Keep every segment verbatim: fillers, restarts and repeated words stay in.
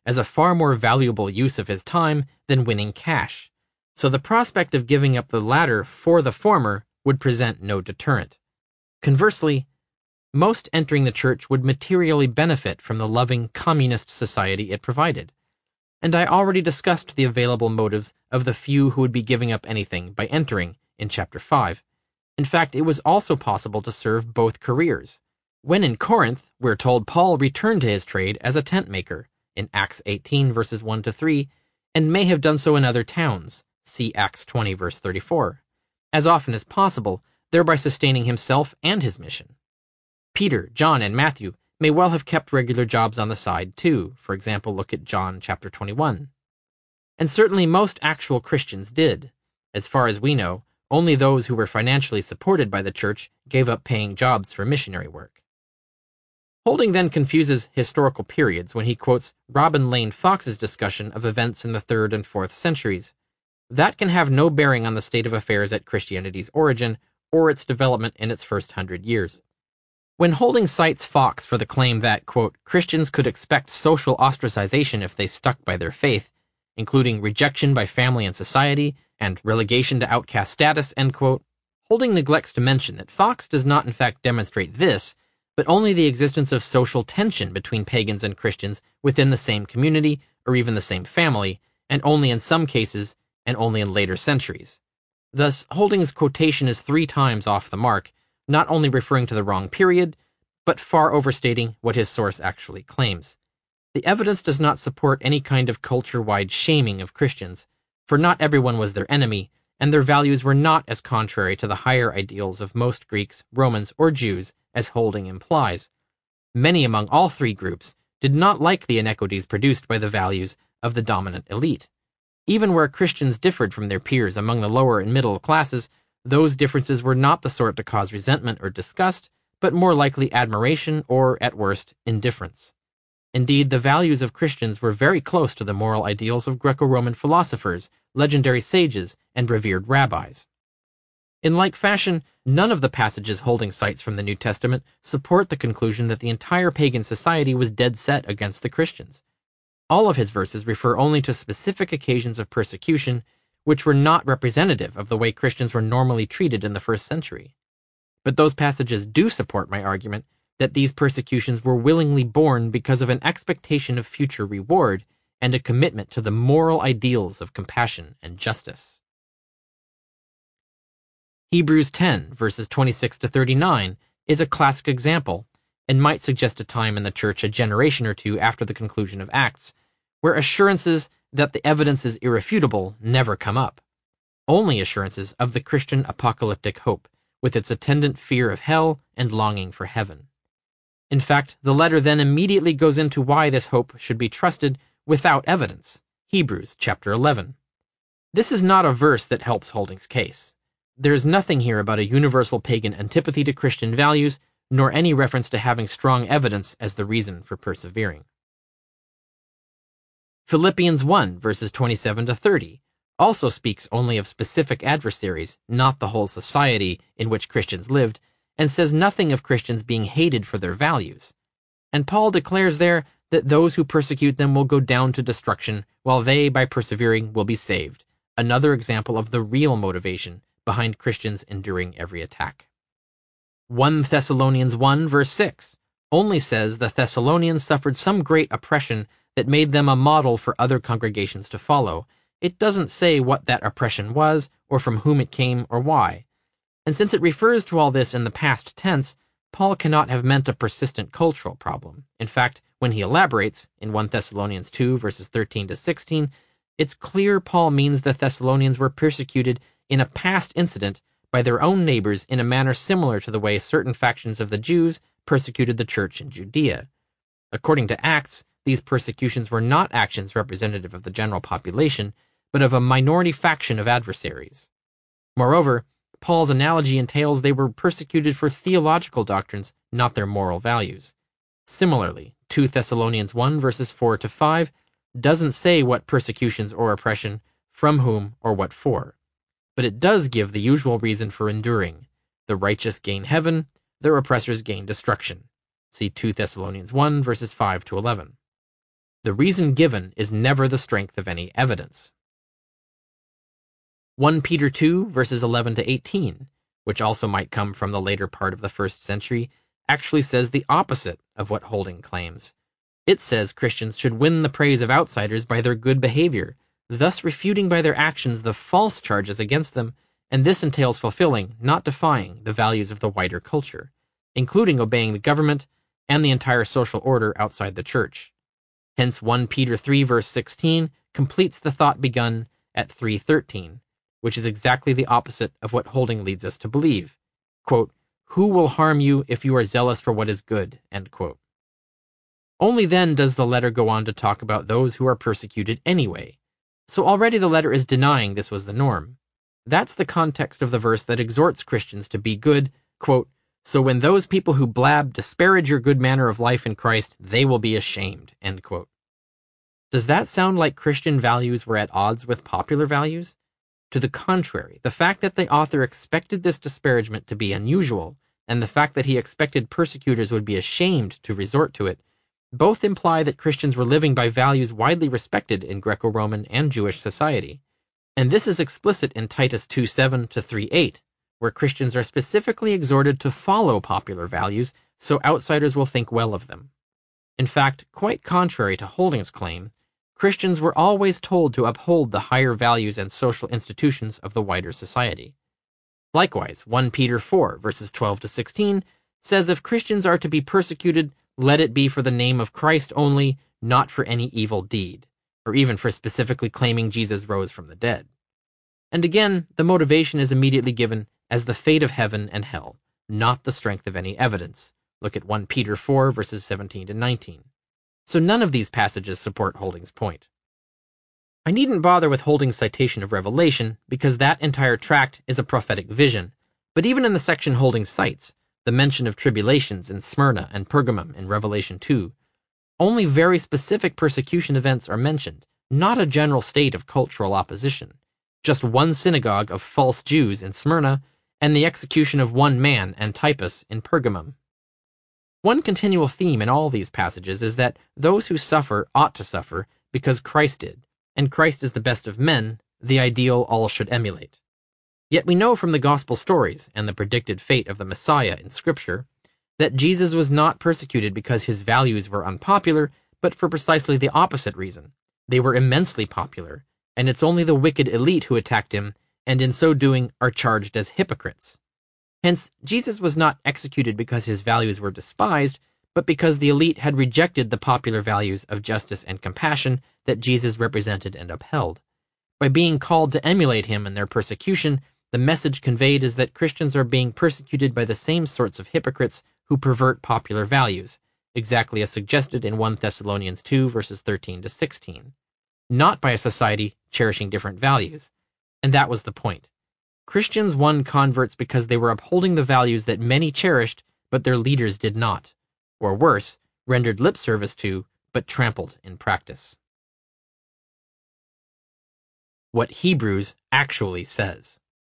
as a far more valuable use of his time than winning cash, so the prospect of giving up the latter for the former would present no deterrent. Conversely, most entering the church would materially benefit from the loving communist society it provided, and I already discussed the available motives of the few who would be giving up anything by entering in Chapter five. In fact, it was also possible to serve both careers. When in Corinth, we're told Paul returned to his trade as a tent maker, in Acts eighteen verses one to three, and may have done so in other towns, see Acts twenty verse thirty-four, as often as possible, thereby sustaining himself and his mission. Peter, John, and Matthew may well have kept regular jobs on the side too. For example, look at John chapter twenty-one. And certainly most actual Christians did. As far as we know, only those who were financially supported by the church gave up paying jobs for missionary work. Holding then confuses historical periods when he quotes Robin Lane Fox's discussion of events in the third and fourth centuries. That can have no bearing on the state of affairs at Christianity's origin or its development in its first hundred years. When Holding cites Fox for the claim that, quote, Christians could expect social ostracization if they stuck by their faith, including rejection by family and society and relegation to outcast status, end quote, Holding neglects to mention that Fox does not in fact demonstrate this, but only the existence of social tension between pagans and Christians within the same community or even the same family, and only in some cases and only in later centuries. Thus, Holding's quotation is three times off the mark, not only referring to the wrong period, but far overstating what his source actually claims. The evidence does not support any kind of culture-wide shaming of Christians, for not everyone was their enemy, and their values were not as contrary to the higher ideals of most Greeks, Romans, or Jews as Holding implies. Many among all three groups did not like the inequities produced by the values of the dominant elite. Even where Christians differed from their peers among the lower and middle classes, those differences were not the sort to cause resentment or disgust, but more likely admiration or, at worst, indifference. Indeed, the values of Christians were very close to the moral ideals of Greco-Roman philosophers, legendary sages, and revered rabbis. In like fashion, none of the passages Holding cites from the New Testament support the conclusion that the entire pagan society was dead set against the Christians. All of his verses refer only to specific occasions of persecution, which were not representative of the way Christians were normally treated in the first century. But those passages do support my argument that these persecutions were willingly borne because of an expectation of future reward and a commitment to the moral ideals of compassion and justice. Hebrews ten, verses twenty-six to thirty-nine, is a classic example, and might suggest a time in the church a generation or two after the conclusion of Acts, where assurances that the evidence is irrefutable never come up. Only assurances of the Christian apocalyptic hope, with its attendant fear of hell and longing for heaven. In fact, the letter then immediately goes into why this hope should be trusted without evidence. Hebrews chapter eleven. This is not a verse that helps Holding's case. There is nothing here about a universal pagan antipathy to Christian values, nor any reference to having strong evidence as the reason for persevering. Philippians one, verses twenty-seven to thirty, also speaks only of specific adversaries, not the whole society in which Christians lived, and says nothing of Christians being hated for their values. And Paul declares there that those who persecute them will go down to destruction, while they, by persevering, will be saved. Another example of the real motivation behind Christians enduring every attack. First Thessalonians one, verse six, only says the Thessalonians suffered some great oppression that made them a model for other congregations to follow. It doesn't say what that oppression was, or from whom it came, or why. And since it refers to all this in the past tense, Paul cannot have meant a persistent cultural problem. In fact, when he elaborates, in First Thessalonians two, verses thirteen to sixteen, it's clear Paul means the Thessalonians were persecuted in a past incident by their own neighbors in a manner similar to the way certain factions of the Jews persecuted the church in Judea. According to Acts, these persecutions were not actions representative of the general population, but of a minority faction of adversaries. Moreover, Paul's analogy entails they were persecuted for theological doctrines, not their moral values. Similarly, Second Thessalonians one, verses four to five, doesn't say what persecutions or oppression, from whom, or what for. But it does give the usual reason for enduring. The righteous gain heaven, their oppressors gain destruction. See Second Thessalonians one, verses five to eleven. The reason given is never the strength of any evidence. First Peter two, verses eleven to eighteen, which also might come from the later part of the first century, actually says the opposite of what Holding claims. It says Christians should win the praise of outsiders by their good behavior, thus refuting by their actions the false charges against them, and this entails fulfilling, not defying, the values of the wider culture, including obeying the government and the entire social order outside the church. Hence First Peter three, verse sixteen completes the thought begun at three thirteen, which is exactly the opposite of what Holding leads us to believe. Quote, "Who will harm you if you are zealous for what is good?" End quote. Only then does the letter go on to talk about those who are persecuted anyway. So already the letter is denying this was the norm. That's the context of the verse that exhorts Christians to be good, quote, "So when those people who blab disparage your good manner of life in Christ, they will be ashamed." End quote. Does that sound like Christian values were at odds with popular values? To the contrary, the fact that the author expected this disparagement to be unusual, and the fact that he expected persecutors would be ashamed to resort to it, both imply that Christians were living by values widely respected in Greco-Roman and Jewish society. And this is explicit in Titus two seven to three eight, where Christians are specifically exhorted to follow popular values so outsiders will think well of them. In fact, quite contrary to Holding's claim, Christians were always told to uphold the higher values and social institutions of the wider society. Likewise, First Peter four, verses twelve to sixteen, says if Christians are to be persecuted, let it be for the name of Christ only, not for any evil deed, or even for specifically claiming Jesus rose from the dead. And again, the motivation is immediately given as the fate of heaven and hell, not the strength of any evidence. Look at First Peter four, verses seventeen to nineteen. So none of these passages support Holding's point. I needn't bother with Holding's citation of Revelation, because that entire tract is a prophetic vision, but even in the section Holding cites, the mention of tribulations in Smyrna and Pergamum in Revelation two, only very specific persecution events are mentioned, not a general state of cultural opposition, just one synagogue of false Jews in Smyrna, and the execution of one man, Antipas, in Pergamum. One continual theme in all these passages is that those who suffer ought to suffer because Christ did, and Christ is the best of men, the ideal all should emulate. Yet we know from the gospel stories and the predicted fate of the Messiah in Scripture that Jesus was not persecuted because his values were unpopular, but for precisely the opposite reason. They were immensely popular, and it's only the wicked elite who attacked him, and in so doing are charged as hypocrites. Hence, Jesus was not executed because his values were despised, but because the elite had rejected the popular values of justice and compassion that Jesus represented and upheld. By being called to emulate him in their persecution, the message conveyed is that Christians are being persecuted by the same sorts of hypocrites who pervert popular values, exactly as suggested in First Thessalonians two, verses thirteen to sixteen, not by a society cherishing different values. And that was the point. Christians won converts because they were upholding the values that many cherished, but their leaders did not, or worse, rendered lip service to, but trampled in practice. What Hebrews actually says.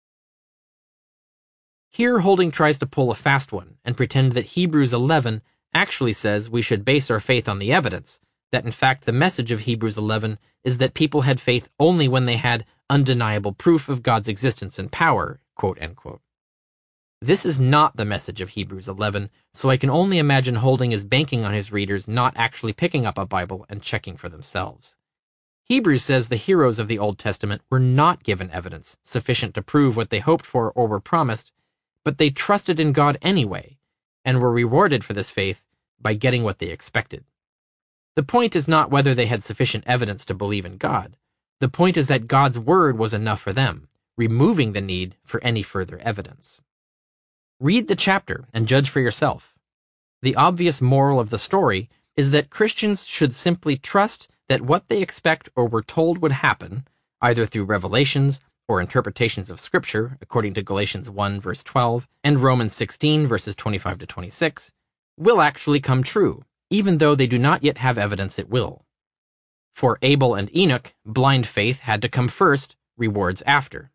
Here Holding tries to pull a fast one and pretend that Hebrews eleven actually says we should base our faith on the evidence, that in fact the message of Hebrews eleven is that people had faith only when they had undeniable proof of God's existence and power, quote unquote. This is not the message of Hebrews eleven, so I can only imagine Holding is banking on his readers not actually picking up a Bible and checking for themselves. Hebrews says the heroes of the Old Testament were not given evidence sufficient to prove what they hoped for or were promised, but they trusted in God anyway, and were rewarded for this faith by getting what they expected. The point is not whether they had sufficient evidence to believe in God. The point is that God's word was enough for them, removing the need for any further evidence. Read the chapter and judge for yourself. The obvious moral of the story is that Christians should simply trust that what they expect or were told would happen, either through revelations or interpretations of Scripture, according to Galatians one, verse twelve, and Romans sixteen, verses twenty-five to twenty-six, will actually come true, even though they do not yet have evidence it will. For Abel and Enoch, blind faith had to come first, rewards after.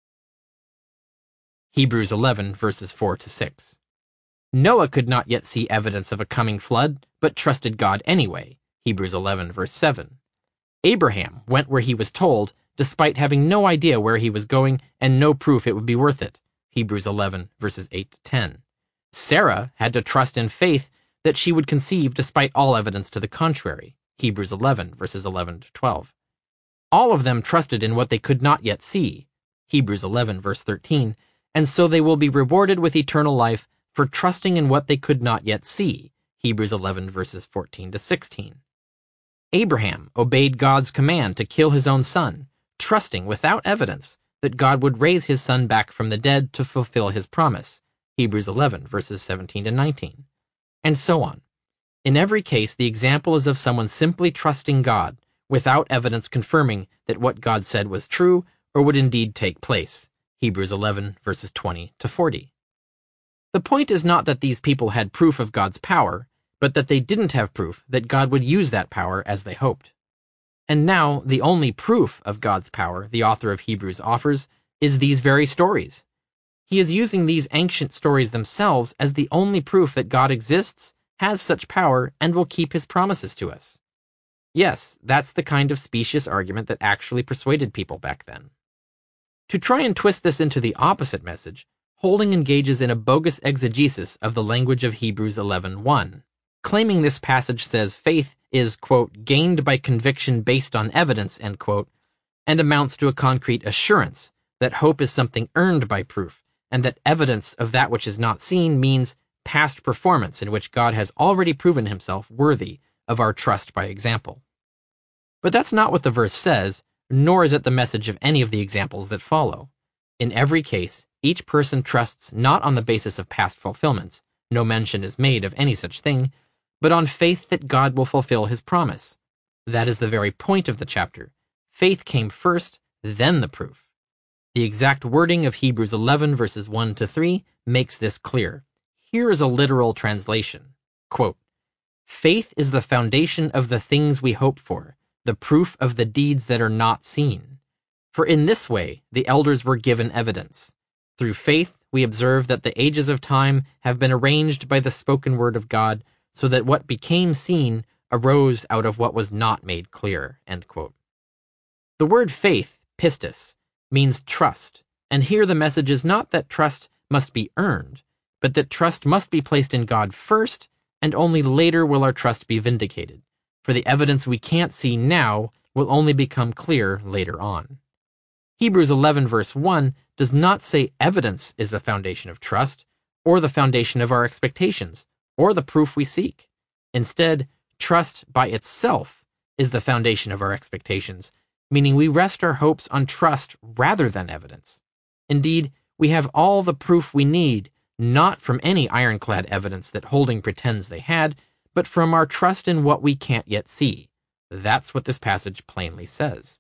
Hebrews eleven, verses four to six. Noah could not yet see evidence of a coming flood, but trusted God anyway. Hebrews eleven, verse seven. Abraham went where he was told, despite having no idea where he was going and no proof it would be worth it. Hebrews eleven, verses eight to ten. Sarah had to trust in faith that she would conceive despite all evidence to the contrary. Hebrews eleven, verses eleven to twelve. All of them trusted in what they could not yet see. Hebrews eleven, verse thirteen. And so they will be rewarded with eternal life for trusting in what they could not yet see. Hebrews eleven, verses fourteen to sixteen. Abraham obeyed God's command to kill his own son, trusting without evidence that God would raise his son back from the dead to fulfill his promise. Hebrews eleven, verses seventeen to nineteen. And so on. In every case, the example is of someone simply trusting God, without evidence confirming that what God said was true or would indeed take place. Hebrews eleven, verses twenty to forty. The point is not that these people had proof of God's power, but that they didn't have proof that God would use that power as they hoped. And now, the only proof of God's power the author of Hebrews offers is these very stories. He is using these ancient stories themselves as the only proof that God exists, has such power, and will keep his promises to us. Yes, that's the kind of specious argument that actually persuaded people back then. To try and twist this into the opposite message, Holding engages in a bogus exegesis of the language of Hebrews eleven one, claiming this passage says faith is, quote, gained by conviction based on evidence, end quote, and amounts to a concrete assurance that hope is something earned by proof, and that evidence of that which is not seen means past performance in which God has already proven himself worthy of our trust by example. But that's not what the verse says, nor is it the message of any of the examples that follow. In every case, each person trusts not on the basis of past fulfillments, no mention is made of any such thing, but on faith that God will fulfill his promise. That is the very point of the chapter. Faith came first, then the proof. The exact wording of Hebrews eleven verses one to three makes this clear. Here is a literal translation. Quote, faith is the foundation of the things we hope for, the proof of the deeds that are not seen. For in this way the elders were given evidence. Through faith we observe that the ages of time have been arranged by the spoken word of God, so that what became seen arose out of what was not made clear. End quote. The word faith, pistis, means trust, and here the message is not that trust must be earned, but that trust must be placed in God first, and only later will our trust be vindicated, for the evidence we can't see now will only become clear later on. Hebrews eleven verse one does not say evidence is the foundation of trust, or the foundation of our expectations, or the proof we seek. Instead, trust by itself is the foundation of our expectations, meaning we rest our hopes on trust rather than evidence. Indeed, we have all the proof we need, not from any ironclad evidence that Holding pretends they had, but from our trust in what we can't yet see. That's what this passage plainly says.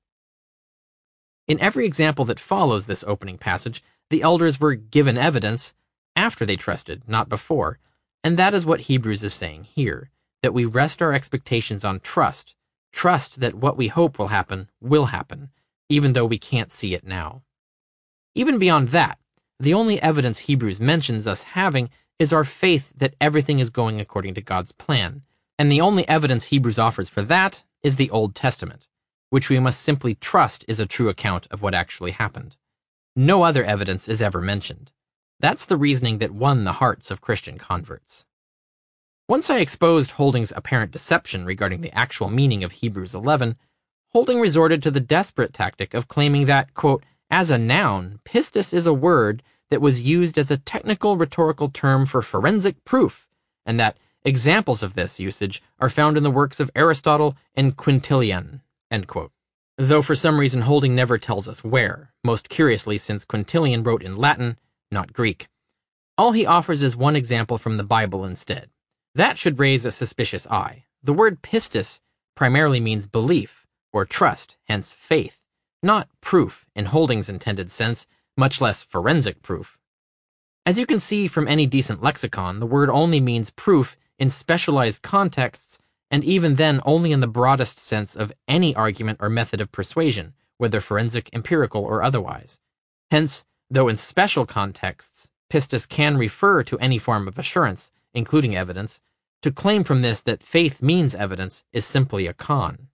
In every example that follows this opening passage, the elders were given evidence after they trusted, not before, and that is what Hebrews is saying here, that we rest our expectations on trust, trust that what we hope will happen will happen, even though we can't see it now. Even beyond that, the only evidence Hebrews mentions us having is our faith that everything is going according to God's plan, and the only evidence Hebrews offers for that is the Old Testament, which we must simply trust is a true account of what actually happened. No other evidence is ever mentioned. That's the reasoning that won the hearts of Christian converts. Once I exposed Holding's apparent deception regarding the actual meaning of Hebrews eleven, Holding resorted to the desperate tactic of claiming that, quote, as a noun, pistis is a word that was used as a technical rhetorical term for forensic proof, and that examples of this usage are found in the works of Aristotle and Quintilian. End quote. Though for some reason Holding never tells us where, most curiously since Quintilian wrote in Latin, not Greek. All he offers is one example from the Bible instead. That should raise a suspicious eye. The word pistis primarily means belief, or trust, hence faith, not proof in Holding's intended sense, much less forensic proof. As you can see from any decent lexicon, the word only means proof in specialized contexts, and even then only in the broadest sense of any argument or method of persuasion, whether forensic, empirical, or otherwise. Hence, though in special contexts, pistis can refer to any form of assurance, including evidence, To claim from this that faith means evidence is simply a con.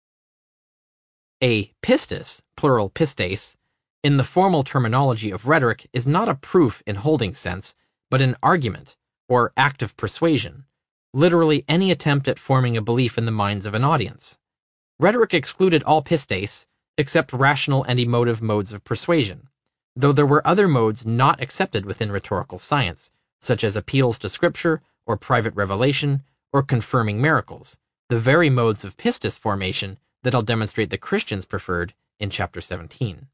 A pistis, plural pistes, in the formal terminology of rhetoric is not a proof in Holding's sense, but an argument, or act of persuasion, literally any attempt at forming a belief in the minds of an audience. Rhetoric excluded all pistes, except rational and emotive modes of persuasion, though there were other modes not accepted within rhetorical science, such as appeals to scripture, or private revelation, or confirming miracles, the very modes of pistis formation that I'll demonstrate the Christians preferred in chapter seventeen.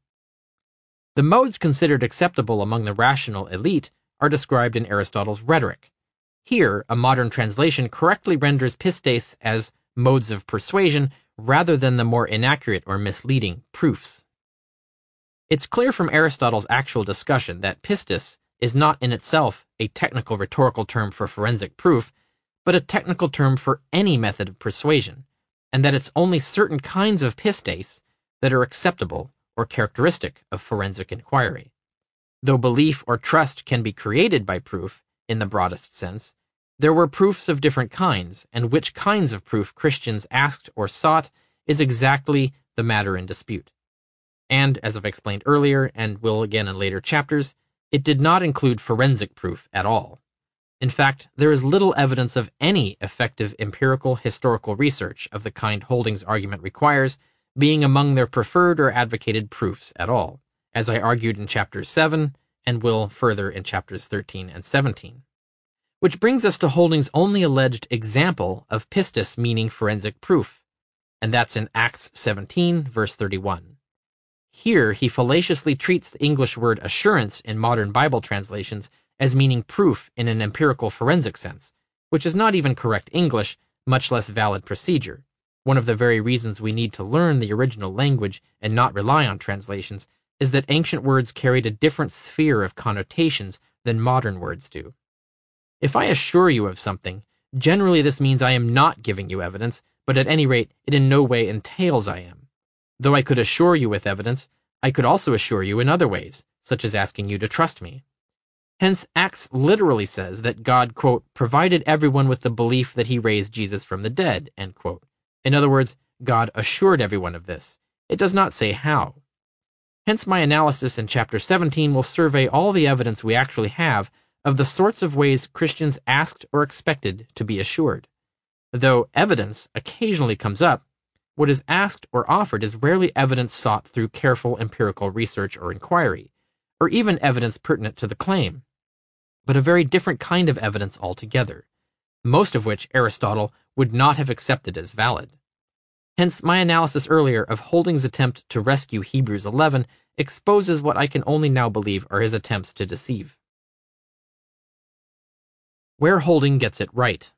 The modes considered acceptable among the rational elite are described in Aristotle's Rhetoric. Here, a modern translation correctly renders pistes as modes of persuasion rather than the more inaccurate or misleading proofs. It's clear from Aristotle's actual discussion that pistis is not in itself a technical rhetorical term for forensic proof, but a technical term for any method of persuasion, and that it's only certain kinds of pistes that are acceptable or characteristic of forensic inquiry. Though belief or trust can be created by proof, in the broadest sense, there were proofs of different kinds, and which kinds of proof Christians asked or sought is exactly the matter in dispute. And, as I've explained earlier, and will again in later chapters, it did not include forensic proof at all. In fact, there is little evidence of any effective empirical historical research of the kind Holding's argument requires being among their preferred or advocated proofs at all, as I argued in chapter seven and will further in chapters thirteen and seventeen. Which brings us to Holding's only alleged example of pistis meaning forensic proof, and that's in Acts seventeen, verse thirty-one. Here, he fallaciously treats the English word assurance in modern Bible translations as meaning proof in an empirical forensic sense, which is not even correct English, much less valid procedure. One of the very reasons we need to learn the original language and not rely on translations is that ancient words carried a different sphere of connotations than modern words do. If I assure you of something, generally this means I am not giving you evidence, but at any rate, it in no way entails I am. Though I could assure you with evidence, I could also assure you in other ways, such as asking you to trust me. Hence, Acts literally says that God, quote, provided everyone with the belief that he raised Jesus from the dead, end quote. In other words, God assured everyone of this. It does not say how. Hence, my analysis in chapter seventeen will survey all the evidence we actually have of the sorts of ways Christians asked or expected to be assured. Though evidence occasionally comes up, what is asked or offered is rarely evidence sought through careful empirical research or inquiry, or even evidence pertinent to the claim, but a very different kind of evidence altogether, most of which Aristotle would not have accepted as valid. Hence, my analysis earlier of Holding's attempt to rescue Hebrews eleven exposes what I can only now believe are his attempts to deceive. Where Holding gets it right.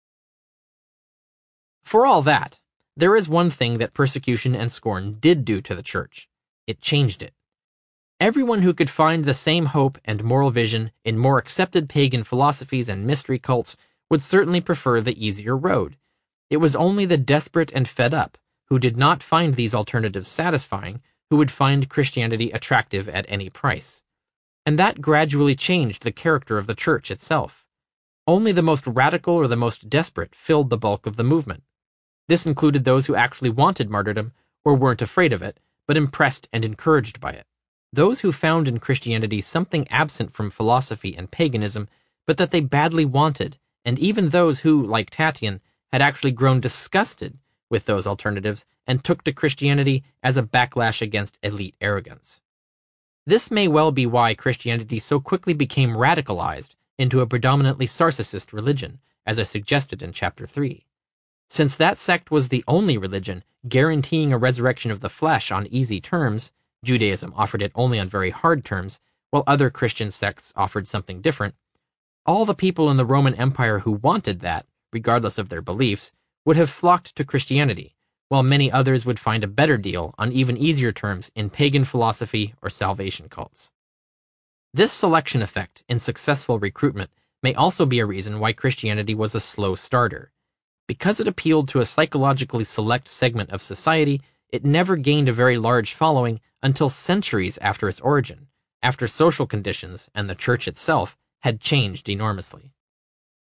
For all that, there is one thing that persecution and scorn did do to the church. It changed it. Everyone who could find the same hope and moral vision in more accepted pagan philosophies and mystery cults would certainly prefer the easier road. It was only the desperate and fed up, who did not find these alternatives satisfying, who would find Christianity attractive at any price. And that gradually changed the character of the church itself. Only the most radical or the most desperate filled the bulk of the movement. This included those who actually wanted martyrdom or weren't afraid of it, but impressed and encouraged by it. Those who found in Christianity something absent from philosophy and paganism, but that they badly wanted, and even those who, like Tatian, had actually grown disgusted with those alternatives and took to Christianity as a backlash against elite arrogance. This may well be why Christianity so quickly became radicalized into a predominantly Sarcicist religion, as I suggested in chapter three. Since that sect was the only religion guaranteeing a resurrection of the flesh on easy terms, Judaism offered it only on very hard terms, while other Christian sects offered something different, all the people in the Roman Empire who wanted that, regardless of their beliefs, would have flocked to Christianity, while many others would find a better deal on even easier terms in pagan philosophy or salvation cults. This selection effect in successful recruitment may also be a reason why Christianity was a slow starter. Because it appealed to a psychologically select segment of society, it never gained a very large following until centuries after its origin, after social conditions and the church itself had changed enormously.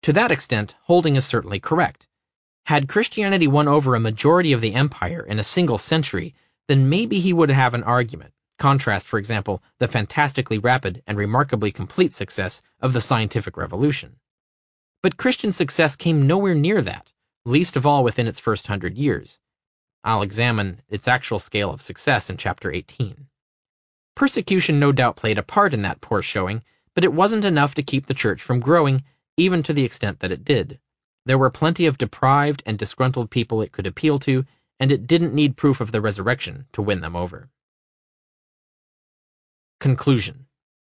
To that extent, Holding is certainly correct. Had Christianity won over a majority of the empire in a single century, then maybe he would have an argument. Contrast, for example, the fantastically rapid and remarkably complete success of the scientific revolution. But Christian success came nowhere near that, least of all within its first hundred years. I'll examine its actual scale of success in chapter eighteen. Persecution no doubt played a part in that poor showing, but it wasn't enough to keep the church from growing, even to the extent that it did. There were plenty of deprived and disgruntled people it could appeal to, and it didn't need proof of the resurrection to win them over. Conclusion.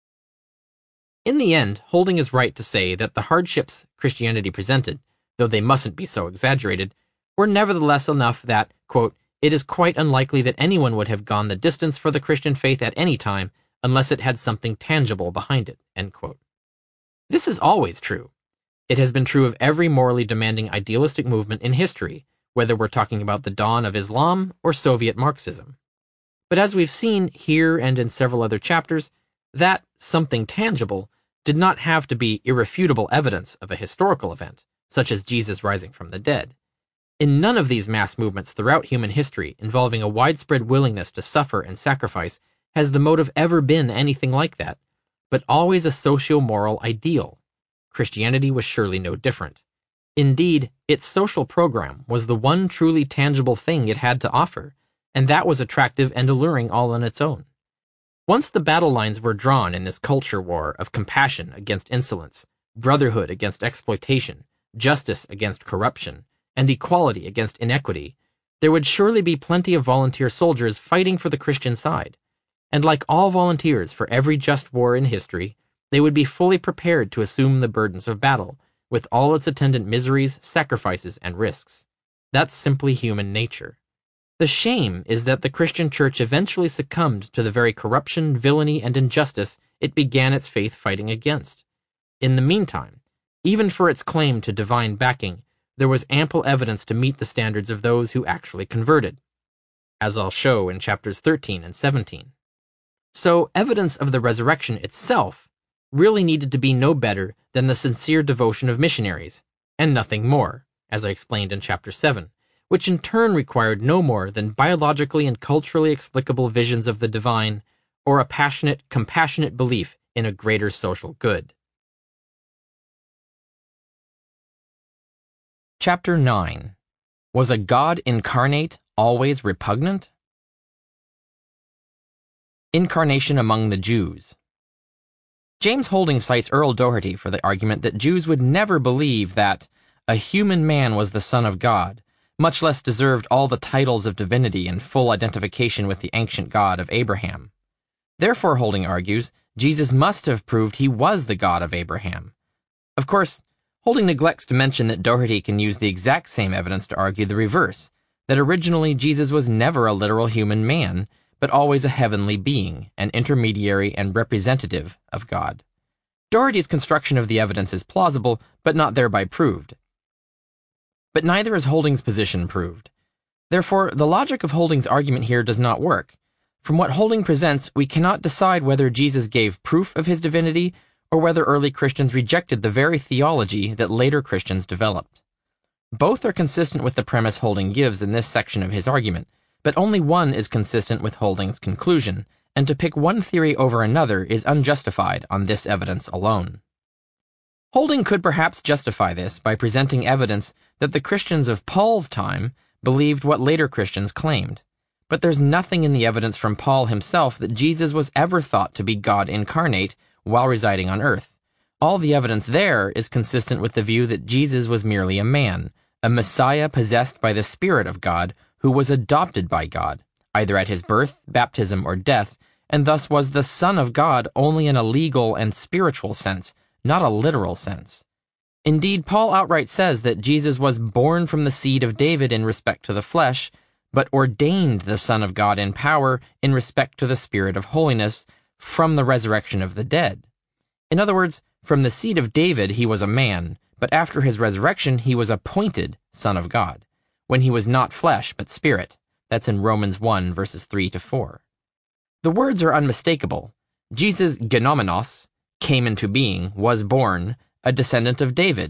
In the end, Holding is right to say that the hardships Christianity presented, though they mustn't be so exaggerated, were nevertheless enough that, quote, it is quite unlikely that anyone would have gone the distance for the Christian faith at any time unless it had something tangible behind it, end quote. This is always true. It has been true of every morally demanding idealistic movement in history, whether we're talking about the dawn of Islam or Soviet Marxism. But as we've seen here and in several other chapters, that something tangible did not have to be irrefutable evidence of a historical event, such as Jesus rising from the dead. In none of these mass movements throughout human history involving a widespread willingness to suffer and sacrifice has the motive ever been anything like that, but always a socio-moral ideal. Christianity was surely no different. Indeed, its social program was the one truly tangible thing it had to offer, and that was attractive and alluring all on its own. Once the battle lines were drawn in this culture war of compassion against insolence, brotherhood against exploitation, justice against corruption, and equality against inequity, there would surely be plenty of volunteer soldiers fighting for the Christian side. And like all volunteers for every just war in history, they would be fully prepared to assume the burdens of battle, with all its attendant miseries, sacrifices, and risks. That's simply human nature. The shame is that the Christian church eventually succumbed to the very corruption, villainy, and injustice it began its faith fighting against. In the meantime, even for its claim to divine backing, there was ample evidence to meet the standards of those who actually converted, as I'll show in chapters thirteen and seventeen. So, evidence of the resurrection itself really needed to be no better than the sincere devotion of missionaries, and nothing more, as I explained in chapter seven, which in turn required no more than biologically and culturally explicable visions of the divine, or a passionate, compassionate belief in a greater social good. Chapter nine. Was a God incarnate always repugnant? Incarnation among the Jews. James Holding cites Earl Doherty for the argument that Jews would never believe that a human man was the Son of God, much less deserved all the titles of divinity and full identification with the ancient God of Abraham. Therefore, Holding argues, Jesus must have proved he was the God of Abraham. Of course, Holding neglects to mention that Doherty can use the exact same evidence to argue the reverse, that originally Jesus was never a literal human man, but always a heavenly being, an intermediary and representative of God. Doherty's construction of the evidence is plausible, but not thereby proved. But neither is Holding's position proved. Therefore, the logic of Holding's argument here does not work. From what Holding presents, we cannot decide whether Jesus gave proof of his divinity, or whether early Christians rejected the very theology that later Christians developed. Both are consistent with the premise Holding gives in this section of his argument, but only one is consistent with Holding's conclusion, and to pick one theory over another is unjustified on this evidence alone. Holding could perhaps justify this by presenting evidence that the Christians of Paul's time believed what later Christians claimed, but there's nothing in the evidence from Paul himself that Jesus was ever thought to be God incarnate while residing on earth. All the evidence there is consistent with the view that Jesus was merely a man, a Messiah possessed by the Spirit of God, who was adopted by God, either at his birth, baptism, or death, and thus was the Son of God only in a legal and spiritual sense, not a literal sense. Indeed, Paul outright says that Jesus was born from the seed of David in respect to the flesh, but ordained the Son of God in power in respect to the Spirit of holiness from the resurrection of the dead. In other words, from the seed of David he was a man, but after his resurrection he was appointed Son of God, when he was not flesh but spirit. That's in Romans one, verses three to four. The words are unmistakable. Jesus genomenos, came into being, was born, a descendant of David,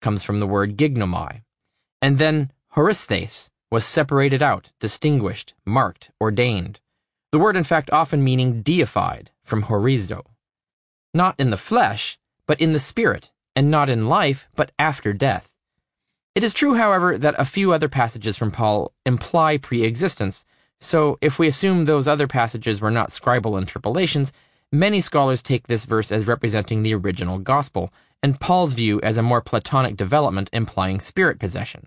comes from the word gignomai. And then horistheis was separated out, distinguished, marked, ordained. The word in fact often meaning deified, from horizo. Not in the flesh, but in the spirit, and not in life, but after death. It is true, however, that a few other passages from Paul imply pre-existence, so if we assume those other passages were not scribal interpolations, many scholars take this verse as representing the original gospel, and Paul's view as a more Platonic development implying spirit possession.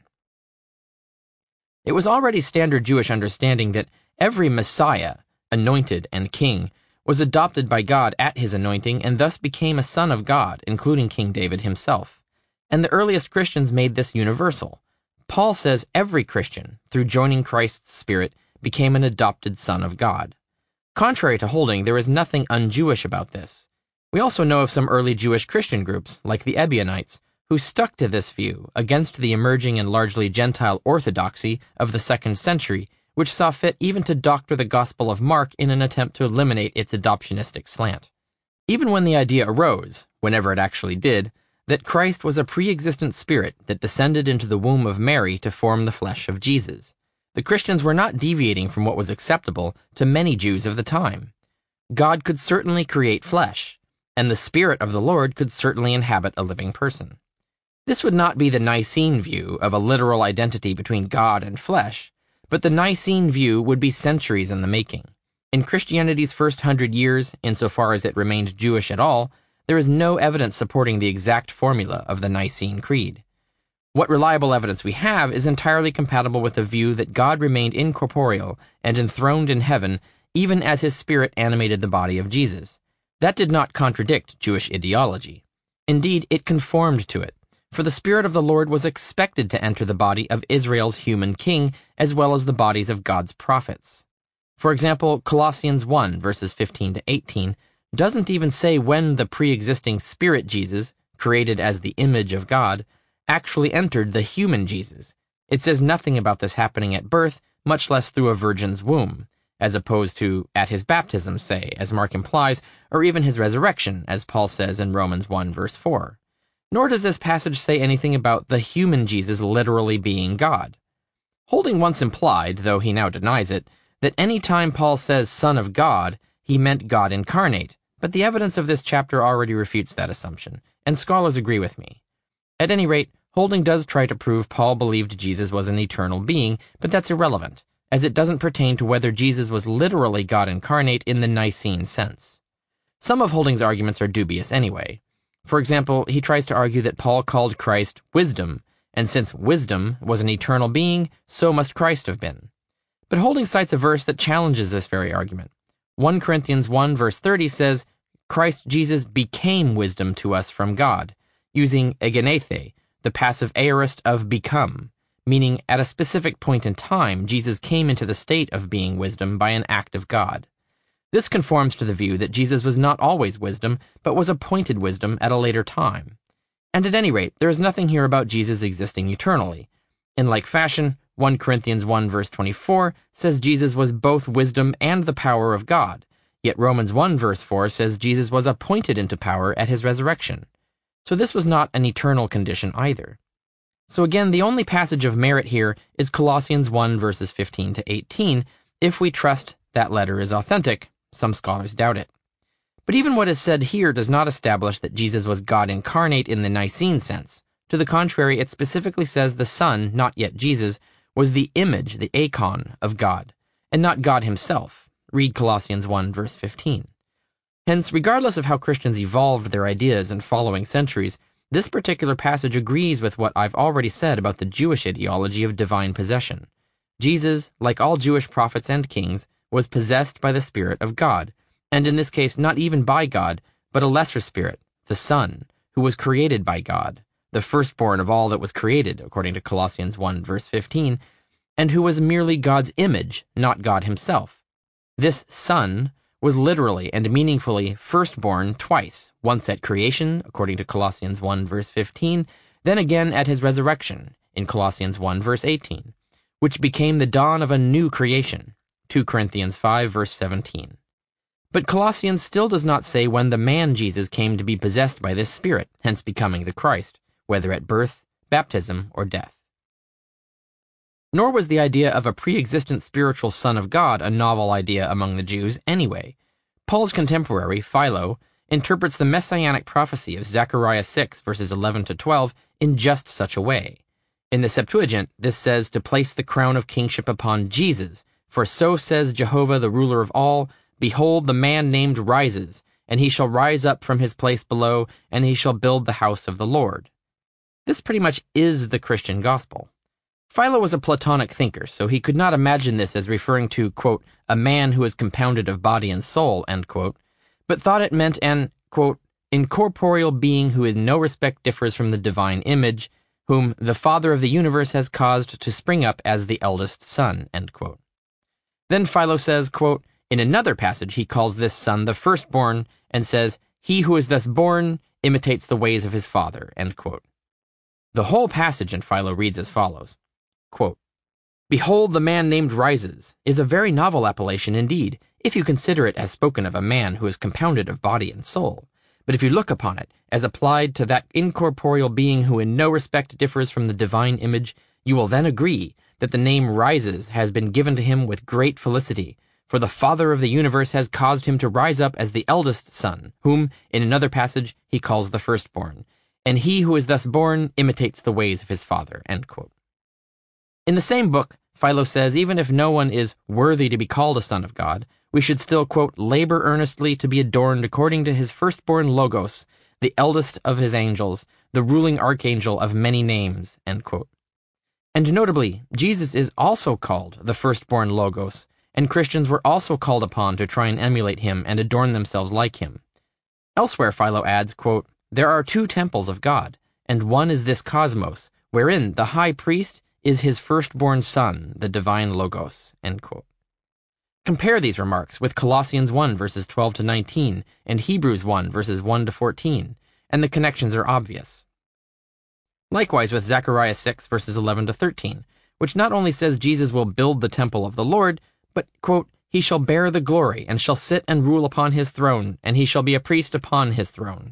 It was already standard Jewish understanding that every Messiah, anointed and king, was adopted by God at his anointing and thus became a son of God, including King David himself. And the earliest Christians made this universal. Paul says every Christian, through joining Christ's Spirit, became an adopted son of God. Contrary to Holding, there is nothing un-Jewish about this. We also know of some early Jewish Christian groups, like the Ebionites, who stuck to this view against the emerging and largely Gentile orthodoxy of the second century, which saw fit even to doctor the Gospel of Mark in an attempt to eliminate its adoptionistic slant. Even when the idea arose, whenever it actually did, that Christ was a pre-existent spirit that descended into the womb of Mary to form the flesh of Jesus, the Christians were not deviating from what was acceptable to many Jews of the time. God could certainly create flesh, and the Spirit of the Lord could certainly inhabit a living person. This would not be the Nicene view of a literal identity between God and flesh, but the Nicene view would be centuries in the making. In Christianity's first hundred years, insofar as it remained Jewish at all, there is no evidence supporting the exact formula of the Nicene Creed. What reliable evidence we have is entirely compatible with the view that God remained incorporeal and enthroned in heaven even as his spirit animated the body of Jesus. That did not contradict Jewish ideology. Indeed, it conformed to it, for the Spirit of the Lord was expected to enter the body of Israel's human king as well as the bodies of God's prophets. For example, Colossians one, verses fifteen to eighteen, doesn't even say when the pre-existing Spirit Jesus, created as the image of God, actually entered the human Jesus. It says nothing about this happening at birth, much less through a virgin's womb, as opposed to at his baptism, say, as Mark implies, or even his resurrection, as Paul says in Romans one, verse four. Nor does this passage say anything about the human Jesus literally being God. Holding once implied, though he now denies it, that any time Paul says Son of God, he meant God incarnate, but the evidence of this chapter already refutes that assumption, and scholars agree with me. At any rate, Holding does try to prove Paul believed Jesus was an eternal being, but that's irrelevant, as it doesn't pertain to whether Jesus was literally God incarnate in the Nicene sense. Some of Holding's arguments are dubious anyway. For example, he tries to argue that Paul called Christ wisdom, and since wisdom was an eternal being, so must Christ have been. But Holding cites a verse that challenges this very argument. First Corinthians one, verse thirty says, Christ Jesus became wisdom to us from God, using egenethe, the passive aorist of become, meaning at a specific point in time, Jesus came into the state of being wisdom by an act of God. This conforms to the view that Jesus was not always wisdom, but was appointed wisdom at a later time. And at any rate, there is nothing here about Jesus existing eternally. In like fashion, First Corinthians one, verse twenty-four says Jesus was both wisdom and the power of God, yet Romans one, verse four says Jesus was appointed into power at his resurrection. So this was not an eternal condition either. So again, the only passage of merit here is Colossians one, verses fifteen to eighteen, if we trust that letter is authentic. Some scholars doubt it. But even what is said here does not establish that Jesus was God incarnate in the Nicene sense. To the contrary, it specifically says the Son, not yet Jesus, was the image, the eikon, of God, and not God himself. Read Colossians one, verse fifteen. Hence, regardless of how Christians evolved their ideas in following centuries, this particular passage agrees with what I've already said about the Jewish ideology of divine possession. Jesus, like all Jewish prophets and kings, was possessed by the Spirit of God, and in this case not even by God, but a lesser spirit, the Son, who was created by God, the firstborn of all that was created, according to Colossians one, verse fifteen, and who was merely God's image, not God himself. This Son was literally and meaningfully firstborn twice, once at creation, according to Colossians one, verse fifteen, then again at his resurrection, in Colossians one, verse eighteen, which became the dawn of a new creation, Second Corinthians five, verse seventeen. But Colossians still does not say when the man Jesus came to be possessed by this Spirit, hence becoming the Christ, whether at birth, baptism, or death. Nor was the idea of a pre-existent spiritual Son of God a novel idea among the Jews anyway. Paul's contemporary, Philo, interprets the messianic prophecy of Zechariah six, verses eleven to twelve, in just such a way. In the Septuagint, this says to place the crown of kingship upon Jesus, for so says Jehovah the ruler of all, Behold, the man named rises, and he shall rise up from his place below, and he shall build the house of the Lord. This pretty much is the Christian gospel. Philo was a Platonic thinker, so he could not imagine this as referring to, quote, a man who is compounded of body and soul, end quote, but thought it meant an, quote, incorporeal being who in no respect differs from the divine image, whom the Father of the universe has caused to spring up as the eldest son, end quote. Then Philo says, quote, in another passage he calls this son the firstborn, and says, he who is thus born imitates the ways of his father, end quote. The whole passage in Philo reads as follows, quote, Behold, the man named rises is a very novel appellation indeed, if you consider it as spoken of a man who is compounded of body and soul. But if you look upon it as applied to that incorporeal being who in no respect differs from the divine image, you will then agree that the name rises has been given to him with great felicity, for the Father of the universe has caused him to rise up as the eldest son, whom, in another passage, he calls the firstborn, and he who is thus born imitates the ways of his father, end quote. In the same book, Philo says even if no one is worthy to be called a son of God, we should still, quote, labor earnestly to be adorned according to his firstborn Logos, the eldest of his angels, the ruling archangel of many names, end quote. And notably, Jesus is also called the firstborn Logos, and Christians were also called upon to try and emulate him and adorn themselves like him. Elsewhere, Philo adds, quote, there are two temples of God, and one is this cosmos, wherein the high priest is his firstborn son, the divine Logos, end quote. Compare these remarks with Colossians one, verses twelve to nineteen, and Hebrews one, verses one to fourteen, and the connections are obvious. Likewise with Zechariah six, verses eleven to thirteen, which not only says Jesus will build the temple of the Lord, but, quote, he shall bear the glory, and shall sit and rule upon his throne, and he shall be a priest upon his throne.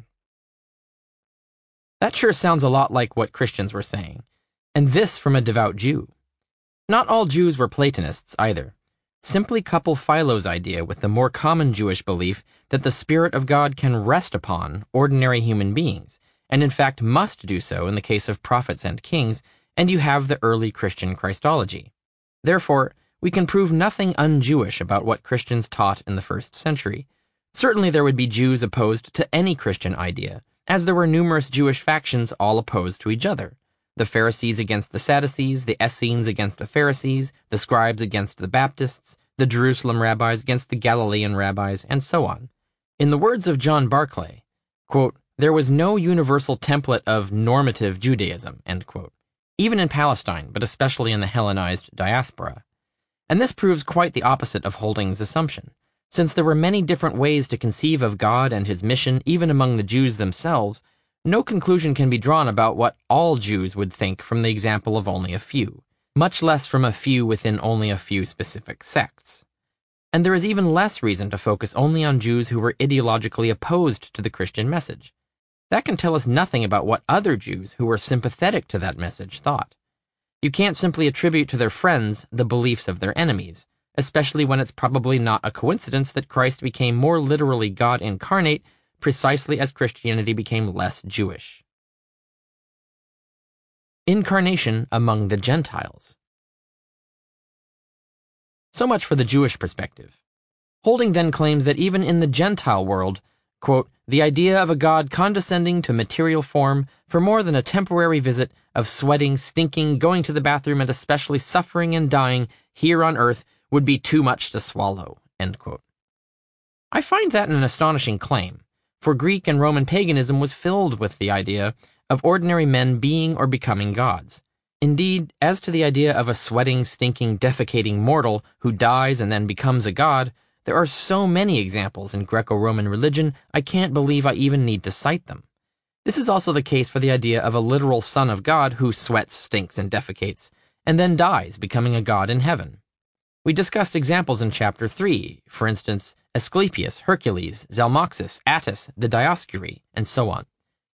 That sure sounds a lot like what Christians were saying, and this from a devout Jew. Not all Jews were Platonists either. Simply couple Philo's idea with the more common Jewish belief that the Spirit of God can rest upon ordinary human beings, and in fact must do so in the case of prophets and kings, and you have the early Christian Christology. Therefore, we can prove nothing un-Jewish about what Christians taught in the first century. Certainly there would be Jews opposed to any Christian idea, as there were numerous Jewish factions all opposed to each other. The Pharisees against the Sadducees, the Essenes against the Pharisees, the scribes against the Baptists, the Jerusalem rabbis against the Galilean rabbis, and so on. In the words of John Barclay, quote, there was no universal template of normative Judaism, end quote, even in Palestine, but especially in the Hellenized diaspora. And this proves quite the opposite of Holding's assumption, since there were many different ways to conceive of God and his mission even among the Jews themselves. No conclusion can be drawn about what all Jews would think from the example of only a few, much less from a few within only a few specific sects. And there is even less reason to focus only on Jews who were ideologically opposed to the Christian message. That can tell us nothing about what other Jews who were sympathetic to that message thought. You can't simply attribute to their friends the beliefs of their enemies, especially when it's probably not a coincidence that Christ became more literally God incarnate precisely as Christianity became less Jewish. Incarnation among the Gentiles. So much for the Jewish perspective. Holding then claims that even in the Gentile world, quote, the idea of a God condescending to material form for more than a temporary visit of sweating, stinking, going to the bathroom, and especially suffering and dying here on earth would be too much to swallow, end quote. I find that an astonishing claim, for Greek and Roman paganism was filled with the idea of ordinary men being or becoming gods. Indeed, as to the idea of a sweating, stinking, defecating mortal who dies and then becomes a god, there are so many examples in Greco-Roman religion, I can't believe I even need to cite them. This is also the case for the idea of a literal son of God who sweats, stinks, and defecates, and then dies, becoming a god in heaven. We discussed examples in Chapter three, for instance, Asclepius, Hercules, Zalmoxis, Attis, the Dioscuri, and so on.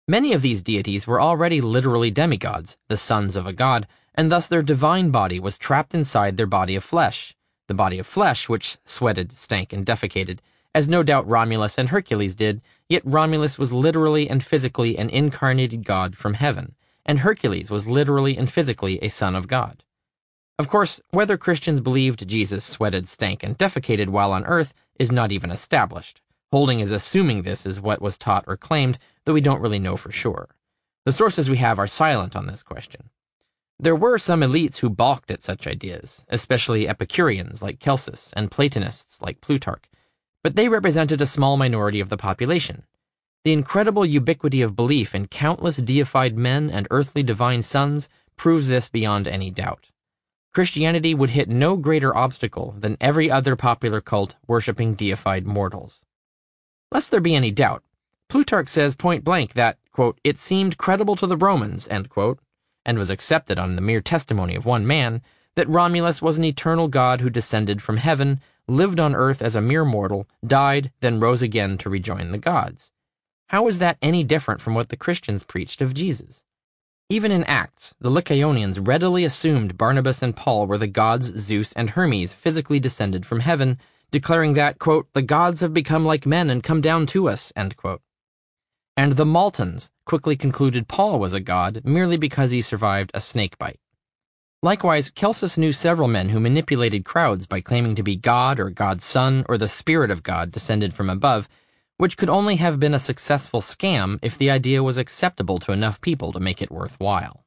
Many of these deities were already literally demigods, the sons of a god, and thus their divine body was trapped inside their body of flesh, the body of flesh which sweated, stank, and defecated, as no doubt Romulus and Hercules did, yet Romulus was literally and physically an incarnated god from heaven, and Hercules was literally and physically a son of God. Of course, whether Christians believed Jesus sweated, stank, and defecated while on earth is not even established. Holding is assuming this is what was taught or claimed, though we don't really know for sure. The sources we have are silent on this question. There were some elites who balked at such ideas, especially Epicureans like Celsus and Platonists like Plutarch, but they represented a small minority of the population. The incredible ubiquity of belief in countless deified men and earthly divine sons proves this beyond any doubt. Christianity would hit no greater obstacle than every other popular cult worshipping deified mortals. Lest there be any doubt, Plutarch says point blank that, quote, it seemed credible to the Romans, end quote, and was accepted on the mere testimony of one man, that Romulus was an eternal god who descended from heaven, lived on earth as a mere mortal, died, then rose again to rejoin the gods. How is that any different from what the Christians preached of Jesus? Even in Acts, the Lycaonians readily assumed Barnabas and Paul were the gods Zeus and Hermes physically descended from heaven, declaring that, quote, the gods have become like men and come down to us, end quote. And the Maltans quickly concluded Paul was a god merely because he survived a snake bite. Likewise, Celsus knew several men who manipulated crowds by claiming to be God or God's son or the Spirit of God descended from above, which could only have been a successful scam if the idea was acceptable to enough people to make it worthwhile.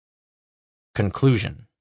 Conclusion.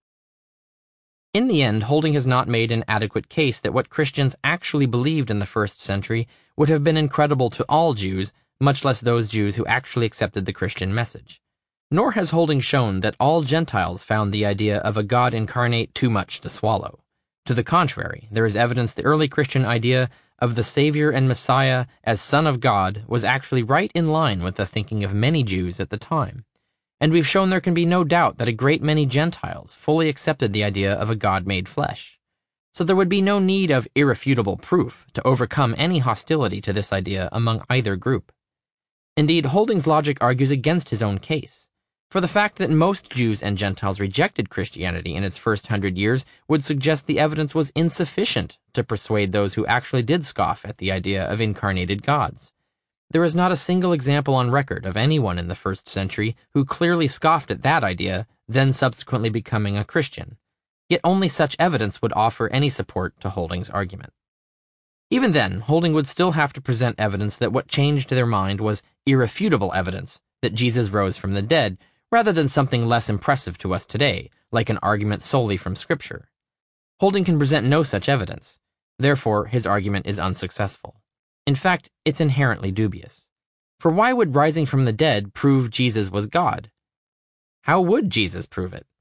In the end, Holding has not made an adequate case that what Christians actually believed in the first century would have been incredible to all Jews, much less those Jews who actually accepted the Christian message. Nor has Holding shown that all Gentiles found the idea of a God incarnate too much to swallow. To the contrary, there is evidence the early Christian idea of the Savior and Messiah as Son of God was actually right in line with the thinking of many Jews at the time. And we've shown there can be no doubt that a great many Gentiles fully accepted the idea of a God made flesh. So there would be no need of irrefutable proof to overcome any hostility to this idea among either group. Indeed, Holding's logic argues against his own case. For the fact that most Jews and Gentiles rejected Christianity in its first hundred years would suggest the evidence was insufficient to persuade those who actually did scoff at the idea of incarnated gods. There is not a single example on record of anyone in the first century who clearly scoffed at that idea, then subsequently becoming a Christian. Yet only such evidence would offer any support to Holding's argument. Even then, Holding would still have to present evidence that what changed their mind was irrefutable evidence that Jesus rose from the dead, rather than something less impressive to us today, like an argument solely from Scripture. Holding can present no such evidence. Therefore, his argument is unsuccessful. In fact, it's inherently dubious. For why would rising from the dead prove Jesus was God? How would Jesus prove it?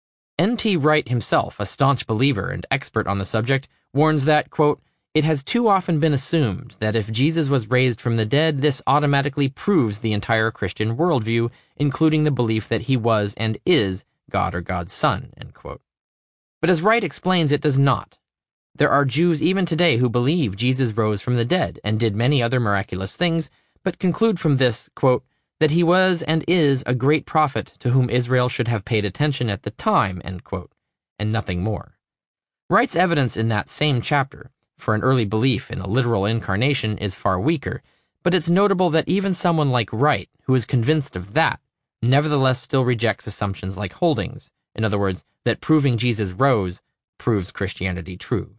N T Wright himself, a staunch believer and expert on the subject, warns that, quote, it has too often been assumed that if Jesus was raised from the dead, this automatically proves the entire Christian worldview, including the belief that he was and is God or God's Son, end quote. But as Wright explains, it does not. There are Jews even today who believe Jesus rose from the dead and did many other miraculous things, but conclude from this, quote, that he was and is a great prophet to whom Israel should have paid attention at the time, end quote, and nothing more. Wright's evidence in that same chapter for an early belief in a literal incarnation is far weaker, but it's notable that even someone like Wright, who is convinced of that, nevertheless still rejects assumptions like Holding's, in other words, that proving Jesus rose proves Christianity true.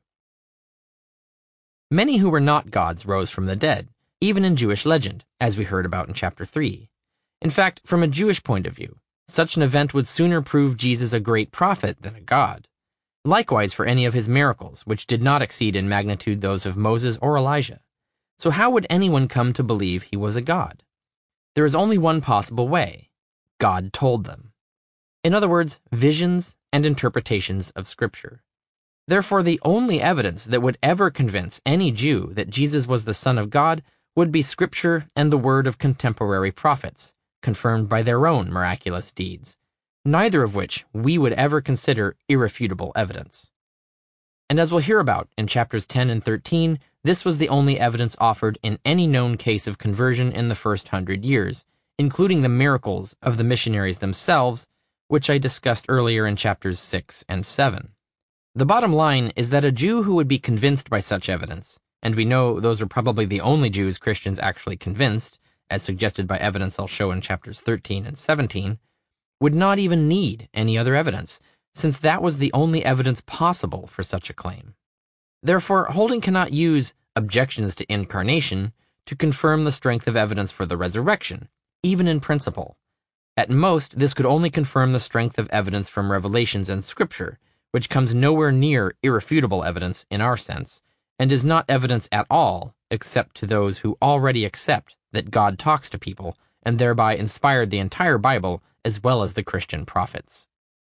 Many who were not gods rose from the dead, even in Jewish legend, as we heard about in chapter three. In fact, from a Jewish point of view, such an event would sooner prove Jesus a great prophet than a god. Likewise for any of his miracles, which did not exceed in magnitude those of Moses or Elijah. So how would anyone come to believe he was a god? There is only one possible way. God told them. In other words, visions and interpretations of Scripture. Therefore, the only evidence that would ever convince any Jew that Jesus was the Son of God would be Scripture and the word of contemporary prophets, confirmed by their own miraculous deeds, neither of which we would ever consider irrefutable evidence. And as we'll hear about in chapters ten and thirteen, this was the only evidence offered in any known case of conversion in the first hundred years, including the miracles of the missionaries themselves, which I discussed earlier in chapters six and seven. The bottom line is that a Jew who would be convinced by such evidence, and we know those are probably the only Jews Christians actually convinced, as suggested by evidence I'll show in chapters thirteen and seventeen, would not even need any other evidence, since that was the only evidence possible for such a claim. Therefore, Holding cannot use objections to incarnation to confirm the strength of evidence for the resurrection, even in principle. At most, this could only confirm the strength of evidence from revelations and scripture, which comes nowhere near irrefutable evidence in our sense, and is not evidence at all except to those who already accept that God talks to people and thereby inspired the entire Bible as well as the Christian prophets.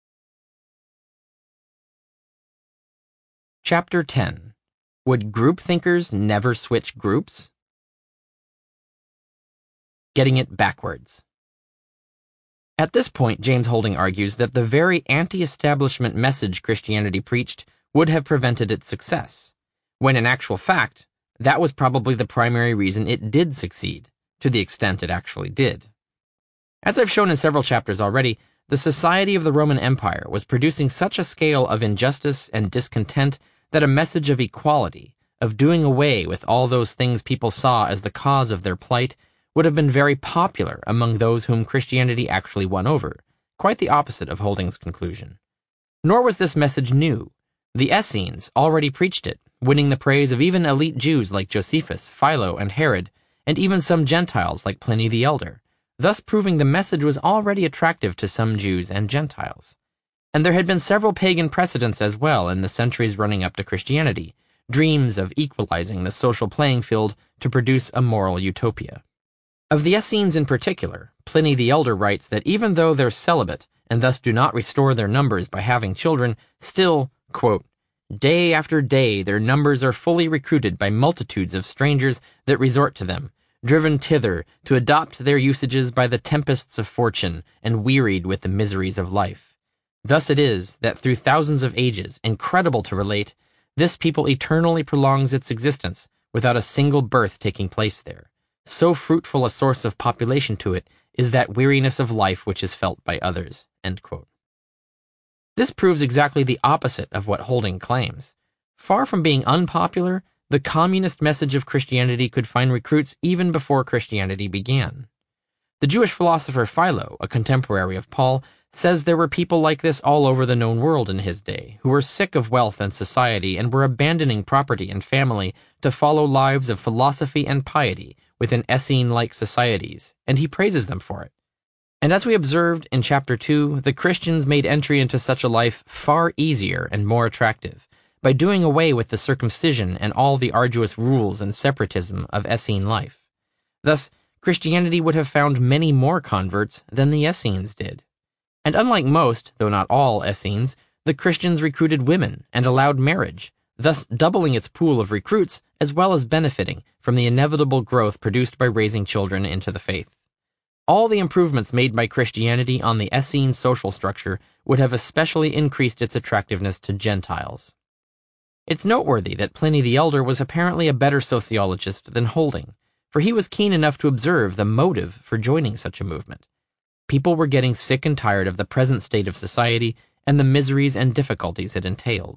Chapter ten. Would group thinkers never switch groups? Getting it backwards. At this point, James Holding argues that the very anti-establishment message Christianity preached would have prevented its success, when in actual fact, that was probably the primary reason it did succeed, to the extent it actually did. As I've shown in several chapters already, the society of the Roman Empire was producing such a scale of injustice and discontent that a message of equality, of doing away with all those things people saw as the cause of their plight, would have been very popular among those whom Christianity actually won over, quite the opposite of Holding's conclusion. Nor was this message new. The Essenes already preached it, winning the praise of even elite Jews like Josephus, Philo, and Herod, and even some Gentiles like Pliny the Elder, thus proving the message was already attractive to some Jews and Gentiles. And there had been several pagan precedents as well in the centuries running up to Christianity, dreams of equalizing the social playing field to produce a moral utopia. Of the Essenes in particular, Pliny the Elder writes that even though they're celibate and thus do not restore their numbers by having children, still, quote, day after day their numbers are fully recruited by multitudes of strangers that resort to them, driven thither to adopt their usages by the tempests of fortune and wearied with the miseries of life. Thus it is that through thousands of ages, incredible to relate, this people eternally prolongs its existence without a single birth taking place there. So fruitful a source of population to it is that weariness of life which is felt by others." End quote. This proves exactly the opposite of what Holding claims. Far from being unpopular, the communist message of Christianity could find recruits even before Christianity began. The Jewish philosopher Philo, a contemporary of Paul, says there were people like this all over the known world in his day, who were sick of wealth and society and were abandoning property and family to follow lives of philosophy and piety within Essene-like societies, and he praises them for it. And as we observed in chapter two, the Christians made entry into such a life far easier and more attractive, by doing away with the circumcision and all the arduous rules and separatism of Essene life. Thus, Christianity would have found many more converts than the Essenes did. And unlike most, though not all, Essenes, the Christians recruited women and allowed marriage, thus doubling its pool of recruits as well as benefiting from the inevitable growth produced by raising children into the faith. All the improvements made by Christianity on the Essene social structure would have especially increased its attractiveness to Gentiles. It's noteworthy that Pliny the Elder was apparently a better sociologist than Holding, for he was keen enough to observe the motive for joining such a movement. People were getting sick and tired of the present state of society and the miseries and difficulties it entailed.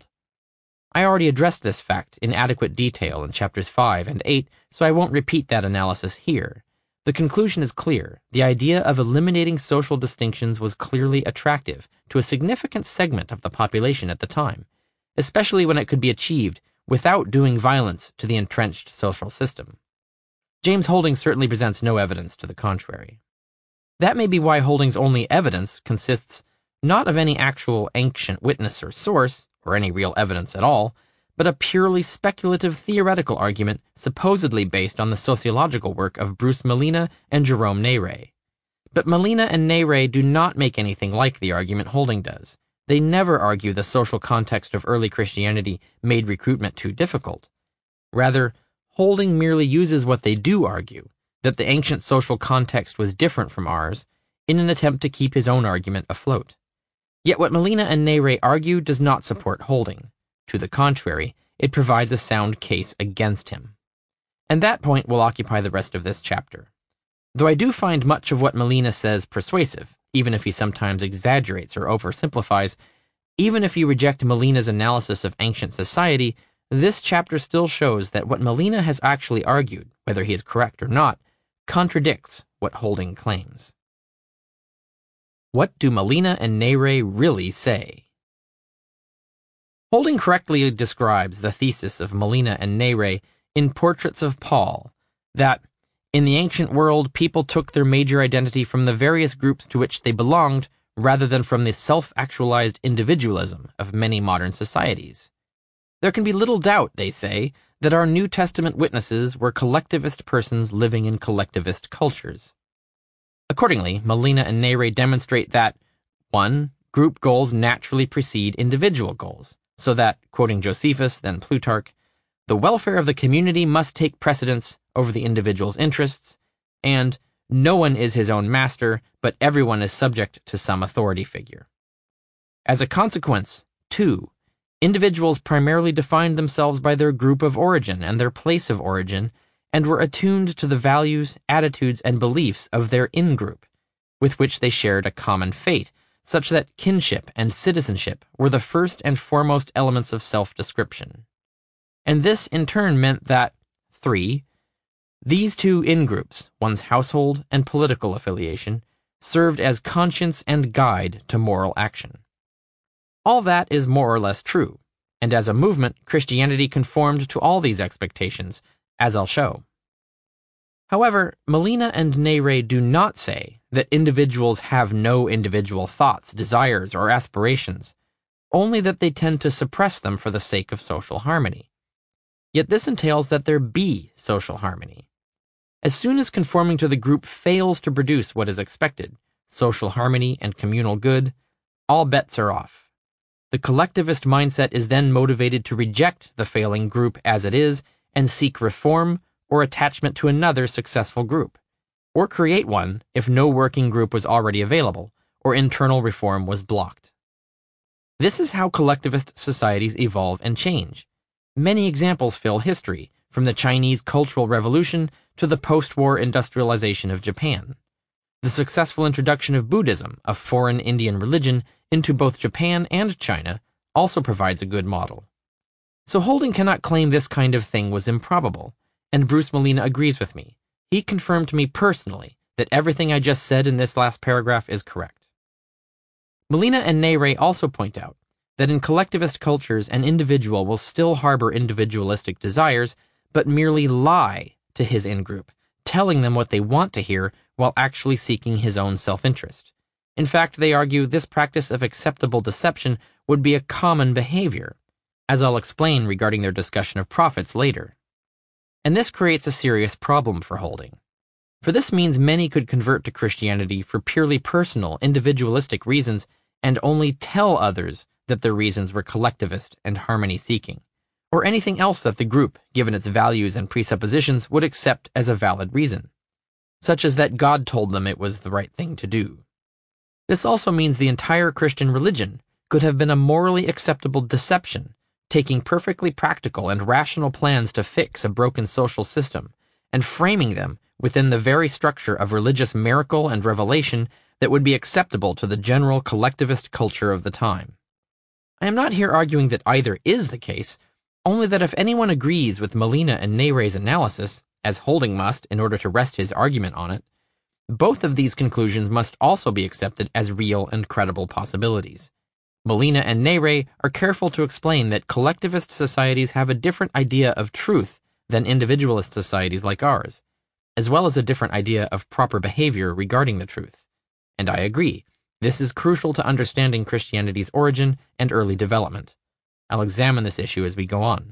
I already addressed this fact in adequate detail in chapters five and eight, so I won't repeat that analysis here. The conclusion is clear. The idea of eliminating social distinctions was clearly attractive to a significant segment of the population at the time, especially when it could be achieved without doing violence to the entrenched social system. James Holding certainly presents no evidence to the contrary. That may be why Holding's only evidence consists not of any actual ancient witness or source, or any real evidence at all, but a purely speculative theoretical argument supposedly based on the sociological work of Bruce Malina and Jerome Nere. But Malina and Nere do not make anything like the argument Holding does. They never argue the social context of early Christianity made recruitment too difficult. Rather, Holding merely uses what they do argue, that the ancient social context was different from ours, in an attempt to keep his own argument afloat. Yet what Malina and Nere argue does not support Holding. To the contrary, it provides a sound case against him. And that point will occupy the rest of this chapter. Though I do find much of what Molina says persuasive, even if he sometimes exaggerates or oversimplifies, even if you reject Molina's analysis of ancient society, this chapter still shows that what Molina has actually argued, whether he is correct or not, contradicts what Holding claims. What do Molina and Neyre really say? Holding correctly describes the thesis of Molina and Neyre in Portraits of Paul, that, in the ancient world, people took their major identity from the various groups to which they belonged rather than from the self-actualized individualism of many modern societies. There can be little doubt, they say, that our New Testament witnesses were collectivist persons living in collectivist cultures. Accordingly, Molina and Neyre demonstrate that, one, group goals naturally precede individual goals, so that, quoting Josephus, then Plutarch, the welfare of the community must take precedence over the individual's interests, and no one is his own master, but everyone is subject to some authority figure. As a consequence, two, individuals primarily defined themselves by their group of origin and their place of origin, and were attuned to the values, attitudes, and beliefs of their in-group, with which they shared a common fate, such that kinship and citizenship were the first and foremost elements of self-description. And this in turn meant that, three, these two in-groups, one's household and political affiliation, served as conscience and guide to moral action. All that is more or less true, and as a movement, Christianity conformed to all these expectations, as I'll show. However, Molina and Neyre do not say that individuals have no individual thoughts, desires, or aspirations, only that they tend to suppress them for the sake of social harmony. Yet this entails that there be social harmony. As soon as conforming to the group fails to produce what is expected, social harmony and communal good, all bets are off. The collectivist mindset is then motivated to reject the failing group as it is and seek reform or attachment to another successful group, or create one if no working group was already available or internal reform was blocked. This is how collectivist societies evolve and change. Many examples fill history, from the Chinese Cultural Revolution to the post-war industrialization of Japan. The successful introduction of Buddhism, a foreign Indian religion, into both Japan and China also provides a good model. So Holding cannot claim this kind of thing was improbable, and Bruce Molina agrees with me. He confirmed to me personally that everything I just said in this last paragraph is correct. Molina and Neyre also point out that in collectivist cultures an individual will still harbor individualistic desires, but merely lie to his in-group, telling them what they want to hear while actually seeking his own self-interest. In fact, they argue this practice of acceptable deception would be a common behavior, as I'll explain regarding their discussion of prophets later. And this creates a serious problem for Holding. For this means many could convert to Christianity for purely personal, individualistic reasons and only tell others that their reasons were collectivist and harmony-seeking, or anything else that the group, given its values and presuppositions, would accept as a valid reason, such as that God told them it was the right thing to do. This also means the entire Christian religion could have been a morally acceptable deception, taking perfectly practical and rational plans to fix a broken social system, and framing them within the very structure of religious miracle and revelation that would be acceptable to the general collectivist culture of the time. I am not here arguing that either is the case, only that if anyone agrees with Molina and Neyre's analysis, as Holding must in order to rest his argument on it, both of these conclusions must also be accepted as real and credible possibilities. Molina and Neyre are careful to explain that collectivist societies have a different idea of truth than individualist societies like ours, as well as a different idea of proper behavior regarding the truth. And I agree, this is crucial to understanding Christianity's origin and early development. I'll examine this issue as we go on.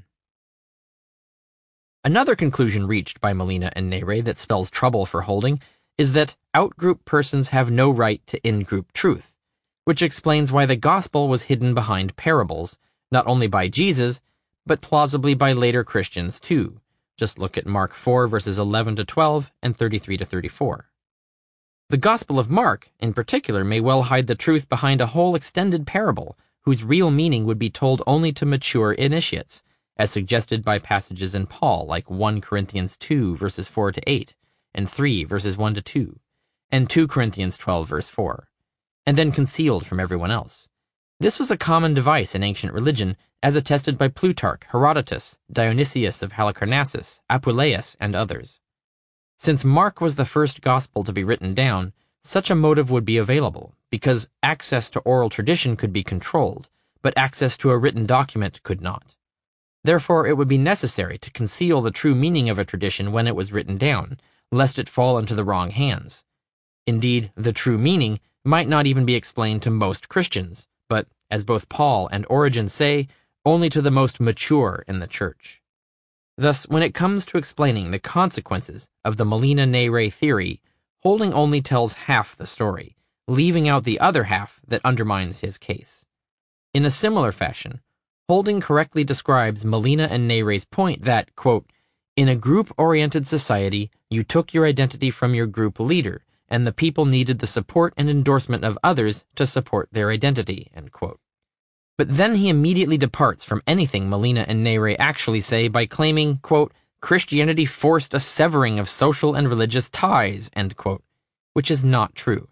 Another conclusion reached by Molina and Neyre that spells trouble for Holding is that out-group persons have no right to in-group truth, which explains why the gospel was hidden behind parables, not only by Jesus, but plausibly by later Christians too. Just look at Mark four verses eleven to twelve and thirty-three to thirty-four. The Gospel of Mark, in particular, may well hide the truth behind a whole extended parable, whose real meaning would be told only to mature initiates, as suggested by passages in Paul, like First Corinthians two verses four to eight, and three verses one to two, and two Corinthians twelve verse four, and then concealed from everyone else. This was a common device in ancient religion, as attested by Plutarch, Herodotus, Dionysius of Halicarnassus, Apuleius, and others. Since Mark was the first gospel to be written down, such a motive would be available, because access to oral tradition could be controlled, but access to a written document could not. Therefore, it would be necessary to conceal the true meaning of a tradition when it was written down, lest it fall into the wrong hands. Indeed, the true meaning might not even be explained to most Christians, but, as both Paul and Origen say, only to the most mature in the church. Thus, when it comes to explaining the consequences of the Molina ne theory, Holding only tells half the story, leaving out the other half that undermines his case. In a similar fashion, Holding correctly describes Molina and Nere's point that, quote, in a group-oriented society, you took your identity from your group leader, and the people needed the support and endorsement of others to support their identity, end quote. But then he immediately departs from anything Molina and Nere actually say by claiming, quote, Christianity forced a severing of social and religious ties, end quote, which is not true.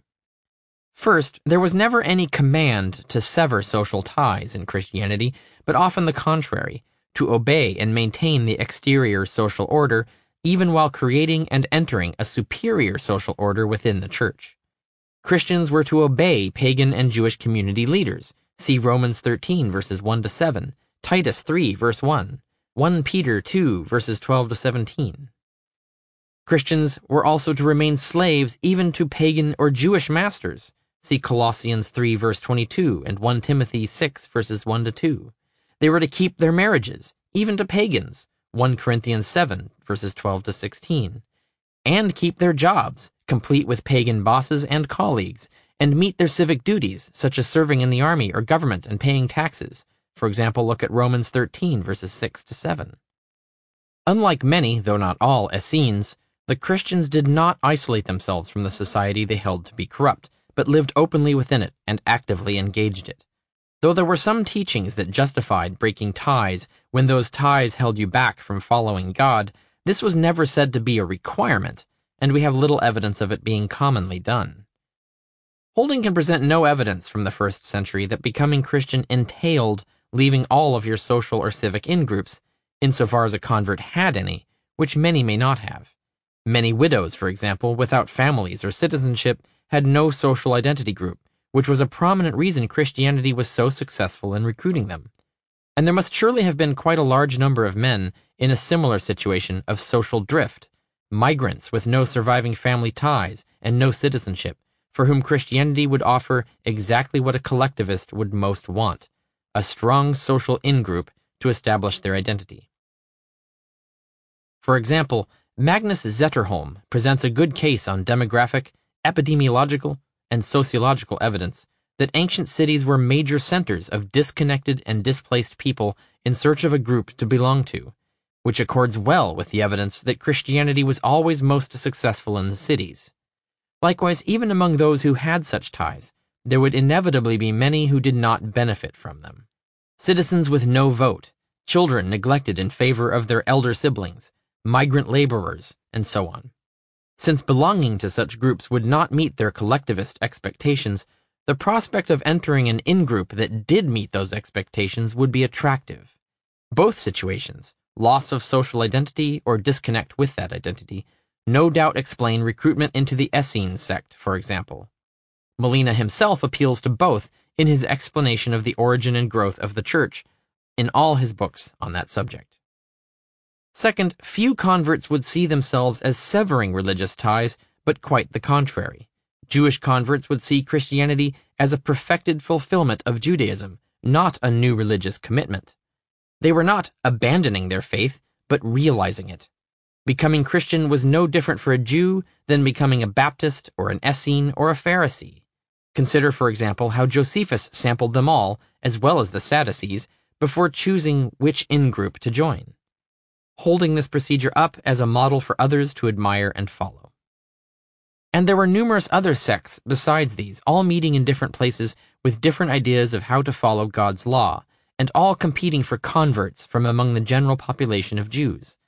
First, there was never any command to sever social ties in Christianity, but often the contrary, to obey and maintain the exterior social order, even while creating and entering a superior social order within the church. Christians were to obey pagan and Jewish community leaders. See Romans thirteen, verses one to seven, Titus three, verse one, First Peter two, verses twelve to seventeen. Christians were also to remain slaves even to pagan or Jewish masters. See Colossians three, verse twenty-two, and First Timothy six, verses one to two. They were to keep their marriages, even to pagans, First Corinthians seven, verses twelve to sixteen, and keep their jobs, complete with pagan bosses and colleagues, and meet their civic duties, such as serving in the army or government and paying taxes. For example, look at Romans thirteen, verses six to seven. Unlike many, though not all, Essenes, the Christians did not isolate themselves from the society they held to be corrupt, but lived openly within it and actively engaged it. Though there were some teachings that justified breaking ties when those ties held you back from following God, this was never said to be a requirement, and we have little evidence of it being commonly done. Holding can present no evidence from the first century that becoming Christian entailed leaving all of your social or civic in-groups, insofar as a convert had any, which many may not have. Many widows, for example, without families or citizenship, had no social identity group, which was a prominent reason Christianity was so successful in recruiting them. And there must surely have been quite a large number of men in a similar situation of social drift, migrants with no surviving family ties and no citizenship, for whom Christianity would offer exactly what a collectivist would most want, a strong social in-group to establish their identity. For example, Magnus Zetterholm presents a good case on demographic, epidemiological, and sociological evidence that ancient cities were major centers of disconnected and displaced people in search of a group to belong to, which accords well with the evidence that Christianity was always most successful in the cities. Likewise, even among those who had such ties, there would inevitably be many who did not benefit from them. Citizens with no vote, children neglected in favor of their elder siblings, migrant laborers, and so on. Since belonging to such groups would not meet their collectivist expectations, the prospect of entering an in-group that did meet those expectations would be attractive. Both situations, loss of social identity or disconnect with that identity, no doubt explain recruitment into the Essene sect, for example. Molina himself appeals to both in his explanation of the origin and growth of the church, in all his books on that subject. Second, few converts would see themselves as severing religious ties, but quite the contrary. Jewish converts would see Christianity as a perfected fulfillment of Judaism, not a new religious commitment. They were not abandoning their faith, but realizing it. Becoming Christian was no different for a Jew than becoming a Baptist or an Essene or a Pharisee. Consider, for example, how Josephus sampled them all, as well as the Sadducees, before choosing which in-group to join, holding this procedure up as a model for others to admire and follow. And there were numerous other sects besides these, all meeting in different places with different ideas of how to follow God's law, and all competing for converts from among the general population of Jews.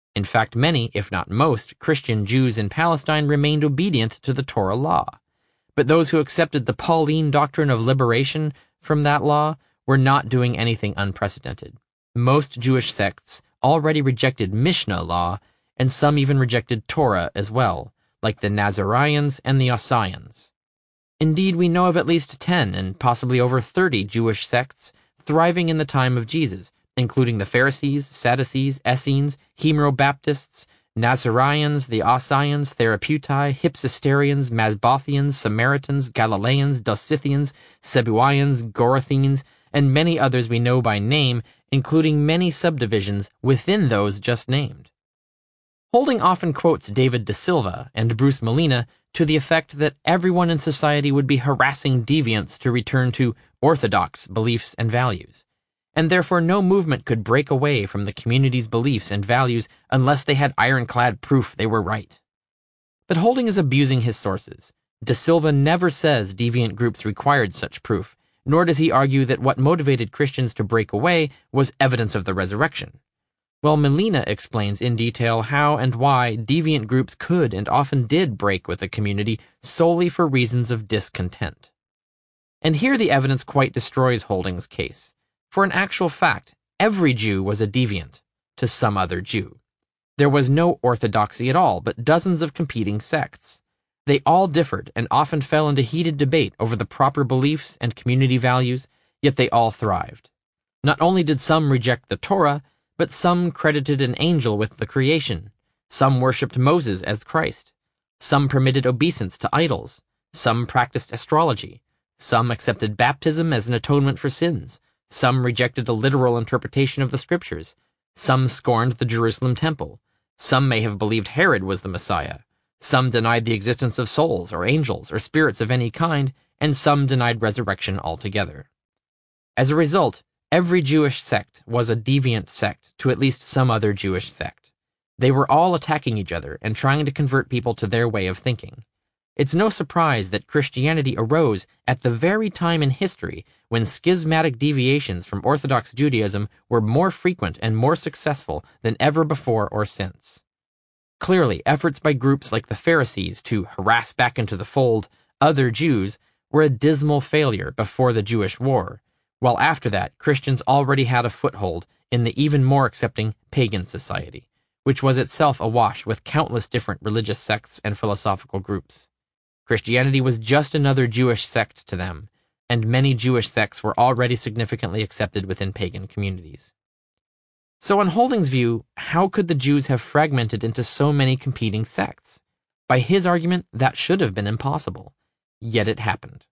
In fact, many, if not most, Christian Jews in Palestine remained obedient to the Torah law. But those who accepted the Pauline doctrine of liberation from that law were not doing anything unprecedented. Most Jewish sects already rejected Mishnah law, and some even rejected Torah as well, like the Nazarians and the Ossians. Indeed, we know of at least ten and possibly over thirty Jewish sects thriving in the time of Jesus, including the Pharisees, Sadducees, Essenes, Hemero-Baptists, Nazarians, the Ossians, Therapeutae, Hypsisterians, Masbothians, Samaritans, Galileans, Dosithians, Sebuians, Gorathenes, and many others we know by name, including many subdivisions within those just named. Holding often quotes David De Silva and Bruce Molina to the effect that everyone in society would be harassing deviants to return to orthodox beliefs and values, and therefore no movement could break away from the community's beliefs and values unless they had ironclad proof they were right. But Holding is abusing his sources. De Silva never says deviant groups required such proof, nor does he argue that what motivated Christians to break away was evidence of the resurrection. While Molina explains in detail how and why deviant groups could and often did break with a community solely for reasons of discontent. And here the evidence quite destroys Holding's case. For in actual fact, every Jew was a deviant to some other Jew. There was no orthodoxy at all, but dozens of competing sects. They all differed and often fell into heated debate over the proper beliefs and community values, yet they all thrived. Not only did some reject the Torah, but some credited an angel with the creation. Some worshipped Moses as Christ. Some permitted obeisance to idols. Some practiced astrology. Some accepted baptism as an atonement for sins. Some rejected a literal interpretation of the scriptures. Some scorned the Jerusalem temple. Some may have believed Herod was the Messiah. Some denied the existence of souls or angels or spirits of any kind, and some denied resurrection altogether. As a result, every Jewish sect was a deviant sect to at least some other Jewish sect. They were all attacking each other and trying to convert people to their way of thinking. It's no surprise that Christianity arose at the very time in history when schismatic deviations from Orthodox Judaism were more frequent and more successful than ever before or since. Clearly, efforts by groups like the Pharisees to harass back into the fold other Jews were a dismal failure before the Jewish War, while after that Christians already had a foothold in the even more accepting pagan society, which was itself awash with countless different religious sects and philosophical groups. Christianity was just another Jewish sect to them, and many Jewish sects were already significantly accepted within pagan communities. So in Holding's view, how could the Jews have fragmented into so many competing sects? By his argument, that should have been impossible. Yet it happened.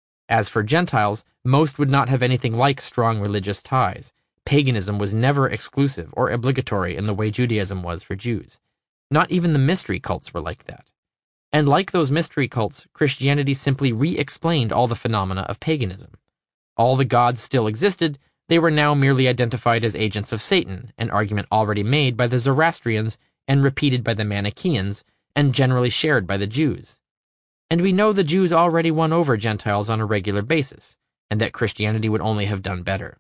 As for Gentiles, most would not have anything like strong religious ties. Paganism was never exclusive or obligatory in the way Judaism was for Jews. Not even the mystery cults were like that. And like those mystery cults, Christianity simply re-explained all the phenomena of paganism. All the gods still existed, they were now merely identified as agents of Satan, an argument already made by the Zoroastrians and repeated by the Manichaeans, and generally shared by the Jews. And we know the Jews already won over Gentiles on a regular basis, and that Christianity would only have done better.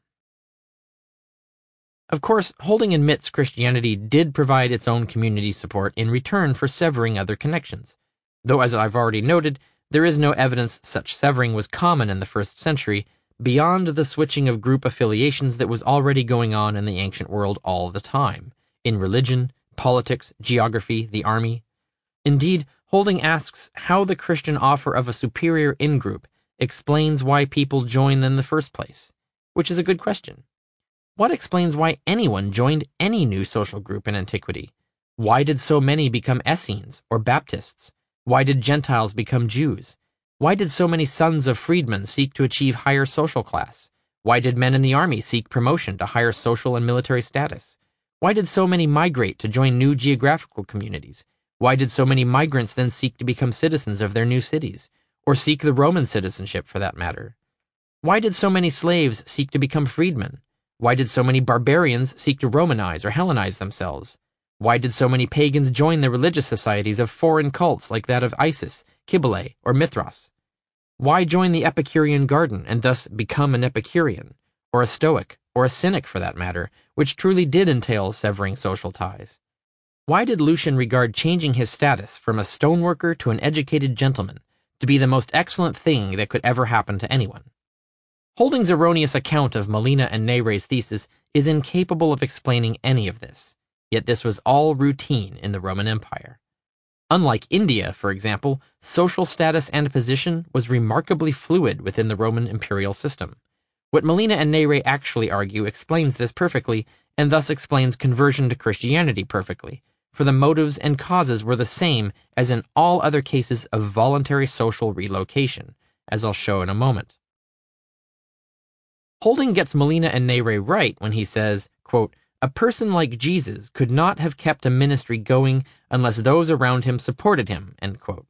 Of course, Holding admits Christianity did provide its own community support in return for severing other connections, though as I've already noted, there is no evidence such severing was common in the first century, beyond the switching of group affiliations that was already going on in the ancient world all the time, in religion, politics, geography, the army. Indeed, Holding asks how the Christian offer of a superior in-group explains why people join in the first place, which is a good question. What explains why anyone joined any new social group in antiquity? Why did so many become Essenes or Baptists? Why did Gentiles become Jews? Why did so many sons of freedmen seek to achieve higher social class? Why did men in the army seek promotion to higher social and military status? Why did so many migrate to join new geographical communities? Why did so many migrants then seek to become citizens of their new cities, or seek the Roman citizenship for that matter? Why did so many slaves seek to become freedmen? Why did so many barbarians seek to Romanize or Hellenize themselves? Why did so many pagans join the religious societies of foreign cults like that of Isis, Cybele, or Mithras? Why join the Epicurean garden and thus become an Epicurean, or a Stoic, or a Cynic for that matter, which truly did entail severing social ties? Why did Lucian regard changing his status from a stoneworker to an educated gentleman to be the most excellent thing that could ever happen to anyone? Holding's erroneous account of Molina and Neyre's thesis is incapable of explaining any of this, yet this was all routine in the Roman Empire. Unlike India, for example, social status and position was remarkably fluid within the Roman imperial system. What Molina and Neyre actually argue explains this perfectly, and thus explains conversion to Christianity perfectly, for the motives and causes were the same as in all other cases of voluntary social relocation, as I'll show in a moment. Holding gets Molina and Neyre right when he says, quote, "A person like Jesus could not have kept a ministry going unless those around him supported him," end quote.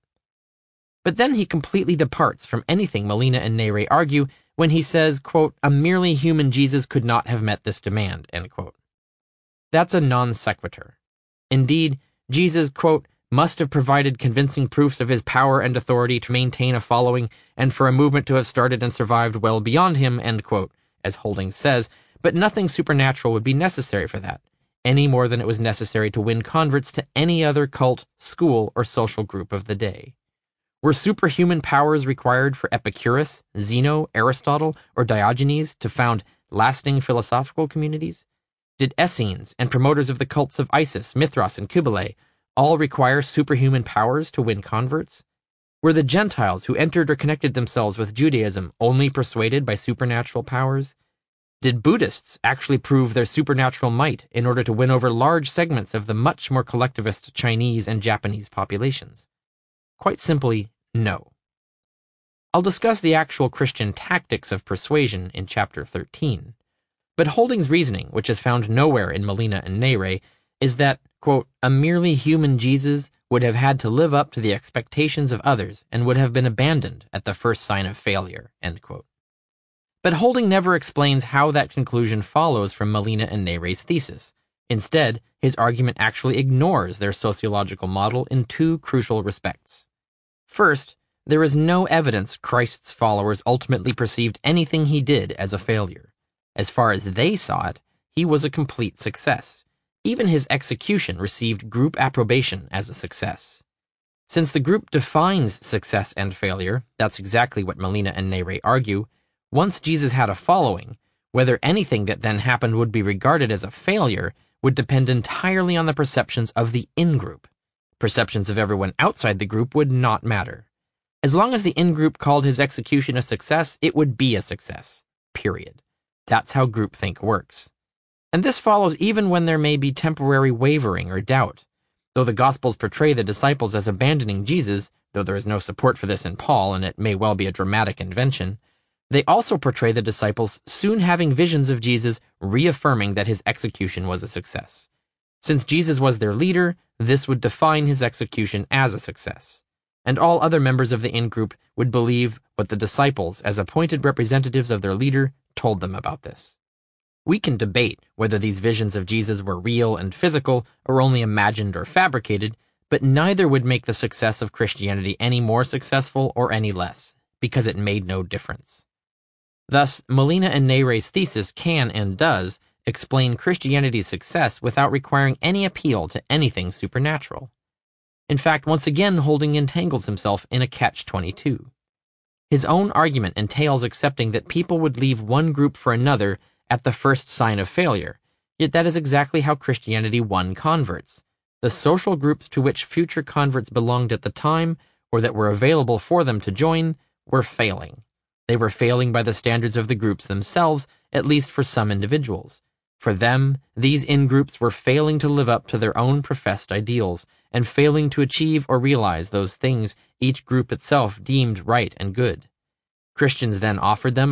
But then he completely departs from anything Molina and Neyre argue when he says, quote, "A merely human Jesus could not have met this demand," end quote. That's a non sequitur. Indeed, Jesus, quote, "must have provided convincing proofs of his power and authority to maintain a following and for a movement to have started and survived well beyond him," end quote, as Holding says, but nothing supernatural would be necessary for that, any more than it was necessary to win converts to any other cult, school, or social group of the day. Were superhuman powers required for Epicurus, Zeno, Aristotle, or Diogenes to found lasting philosophical communities? Did Essenes and promoters of the cults of Isis, Mithras, and Cybele all require superhuman powers to win converts? Were the Gentiles who entered or connected themselves with Judaism only persuaded by supernatural powers? Did Buddhists actually prove their supernatural might in order to win over large segments of the much more collectivist Chinese and Japanese populations? Quite simply, no. I'll discuss the actual Christian tactics of persuasion in chapter thirteen. But Holding's reasoning, which is found nowhere in Molina and Neyre, is that, quote, "a merely human Jesus would have had to live up to the expectations of others and would have been abandoned at the first sign of failure," end quote. But Holding never explains how that conclusion follows from Molina and Neyre's thesis. Instead, his argument actually ignores their sociological model in two crucial respects. First, there is no evidence Christ's followers ultimately perceived anything he did as a failure. As far as they saw it, he was a complete success. Even his execution received group approbation as a success. Since the group defines success and failure, that's exactly what Molina and Neyre argue, once Jesus had a following, whether anything that then happened would be regarded as a failure would depend entirely on the perceptions of the in-group. Perceptions of everyone outside the group would not matter. As long as the in-group called his execution a success, it would be a success. Period. That's how groupthink works. And this follows even when there may be temporary wavering or doubt. Though the Gospels portray the disciples as abandoning Jesus, though there is no support for this in Paul and it may well be a dramatic invention, they also portray the disciples soon having visions of Jesus reaffirming that his execution was a success. Since Jesus was their leader, this would define his execution as a success. And all other members of the in-group would believe what the disciples, as appointed representatives of their leader, told them about this. We can debate whether these visions of Jesus were real and physical or only imagined or fabricated, but neither would make the success of Christianity any more successful or any less, because it made no difference. Thus, Molina and Neyre's thesis can and does explain Christianity's success without requiring any appeal to anything supernatural. In fact, once again, Holding entangles himself in a catch twenty-two. His own argument entails accepting that people would leave one group for another at the first sign of failure, yet that is exactly how Christianity won converts. The social groups to which future converts belonged at the time, or that were available for them to join, were failing. They were failing by the standards of the groups themselves, at least for some individuals. For them, these in-groups were failing to live up to their own professed ideals, and failing to achieve or realize those things each group itself deemed right and good. Christians then offered them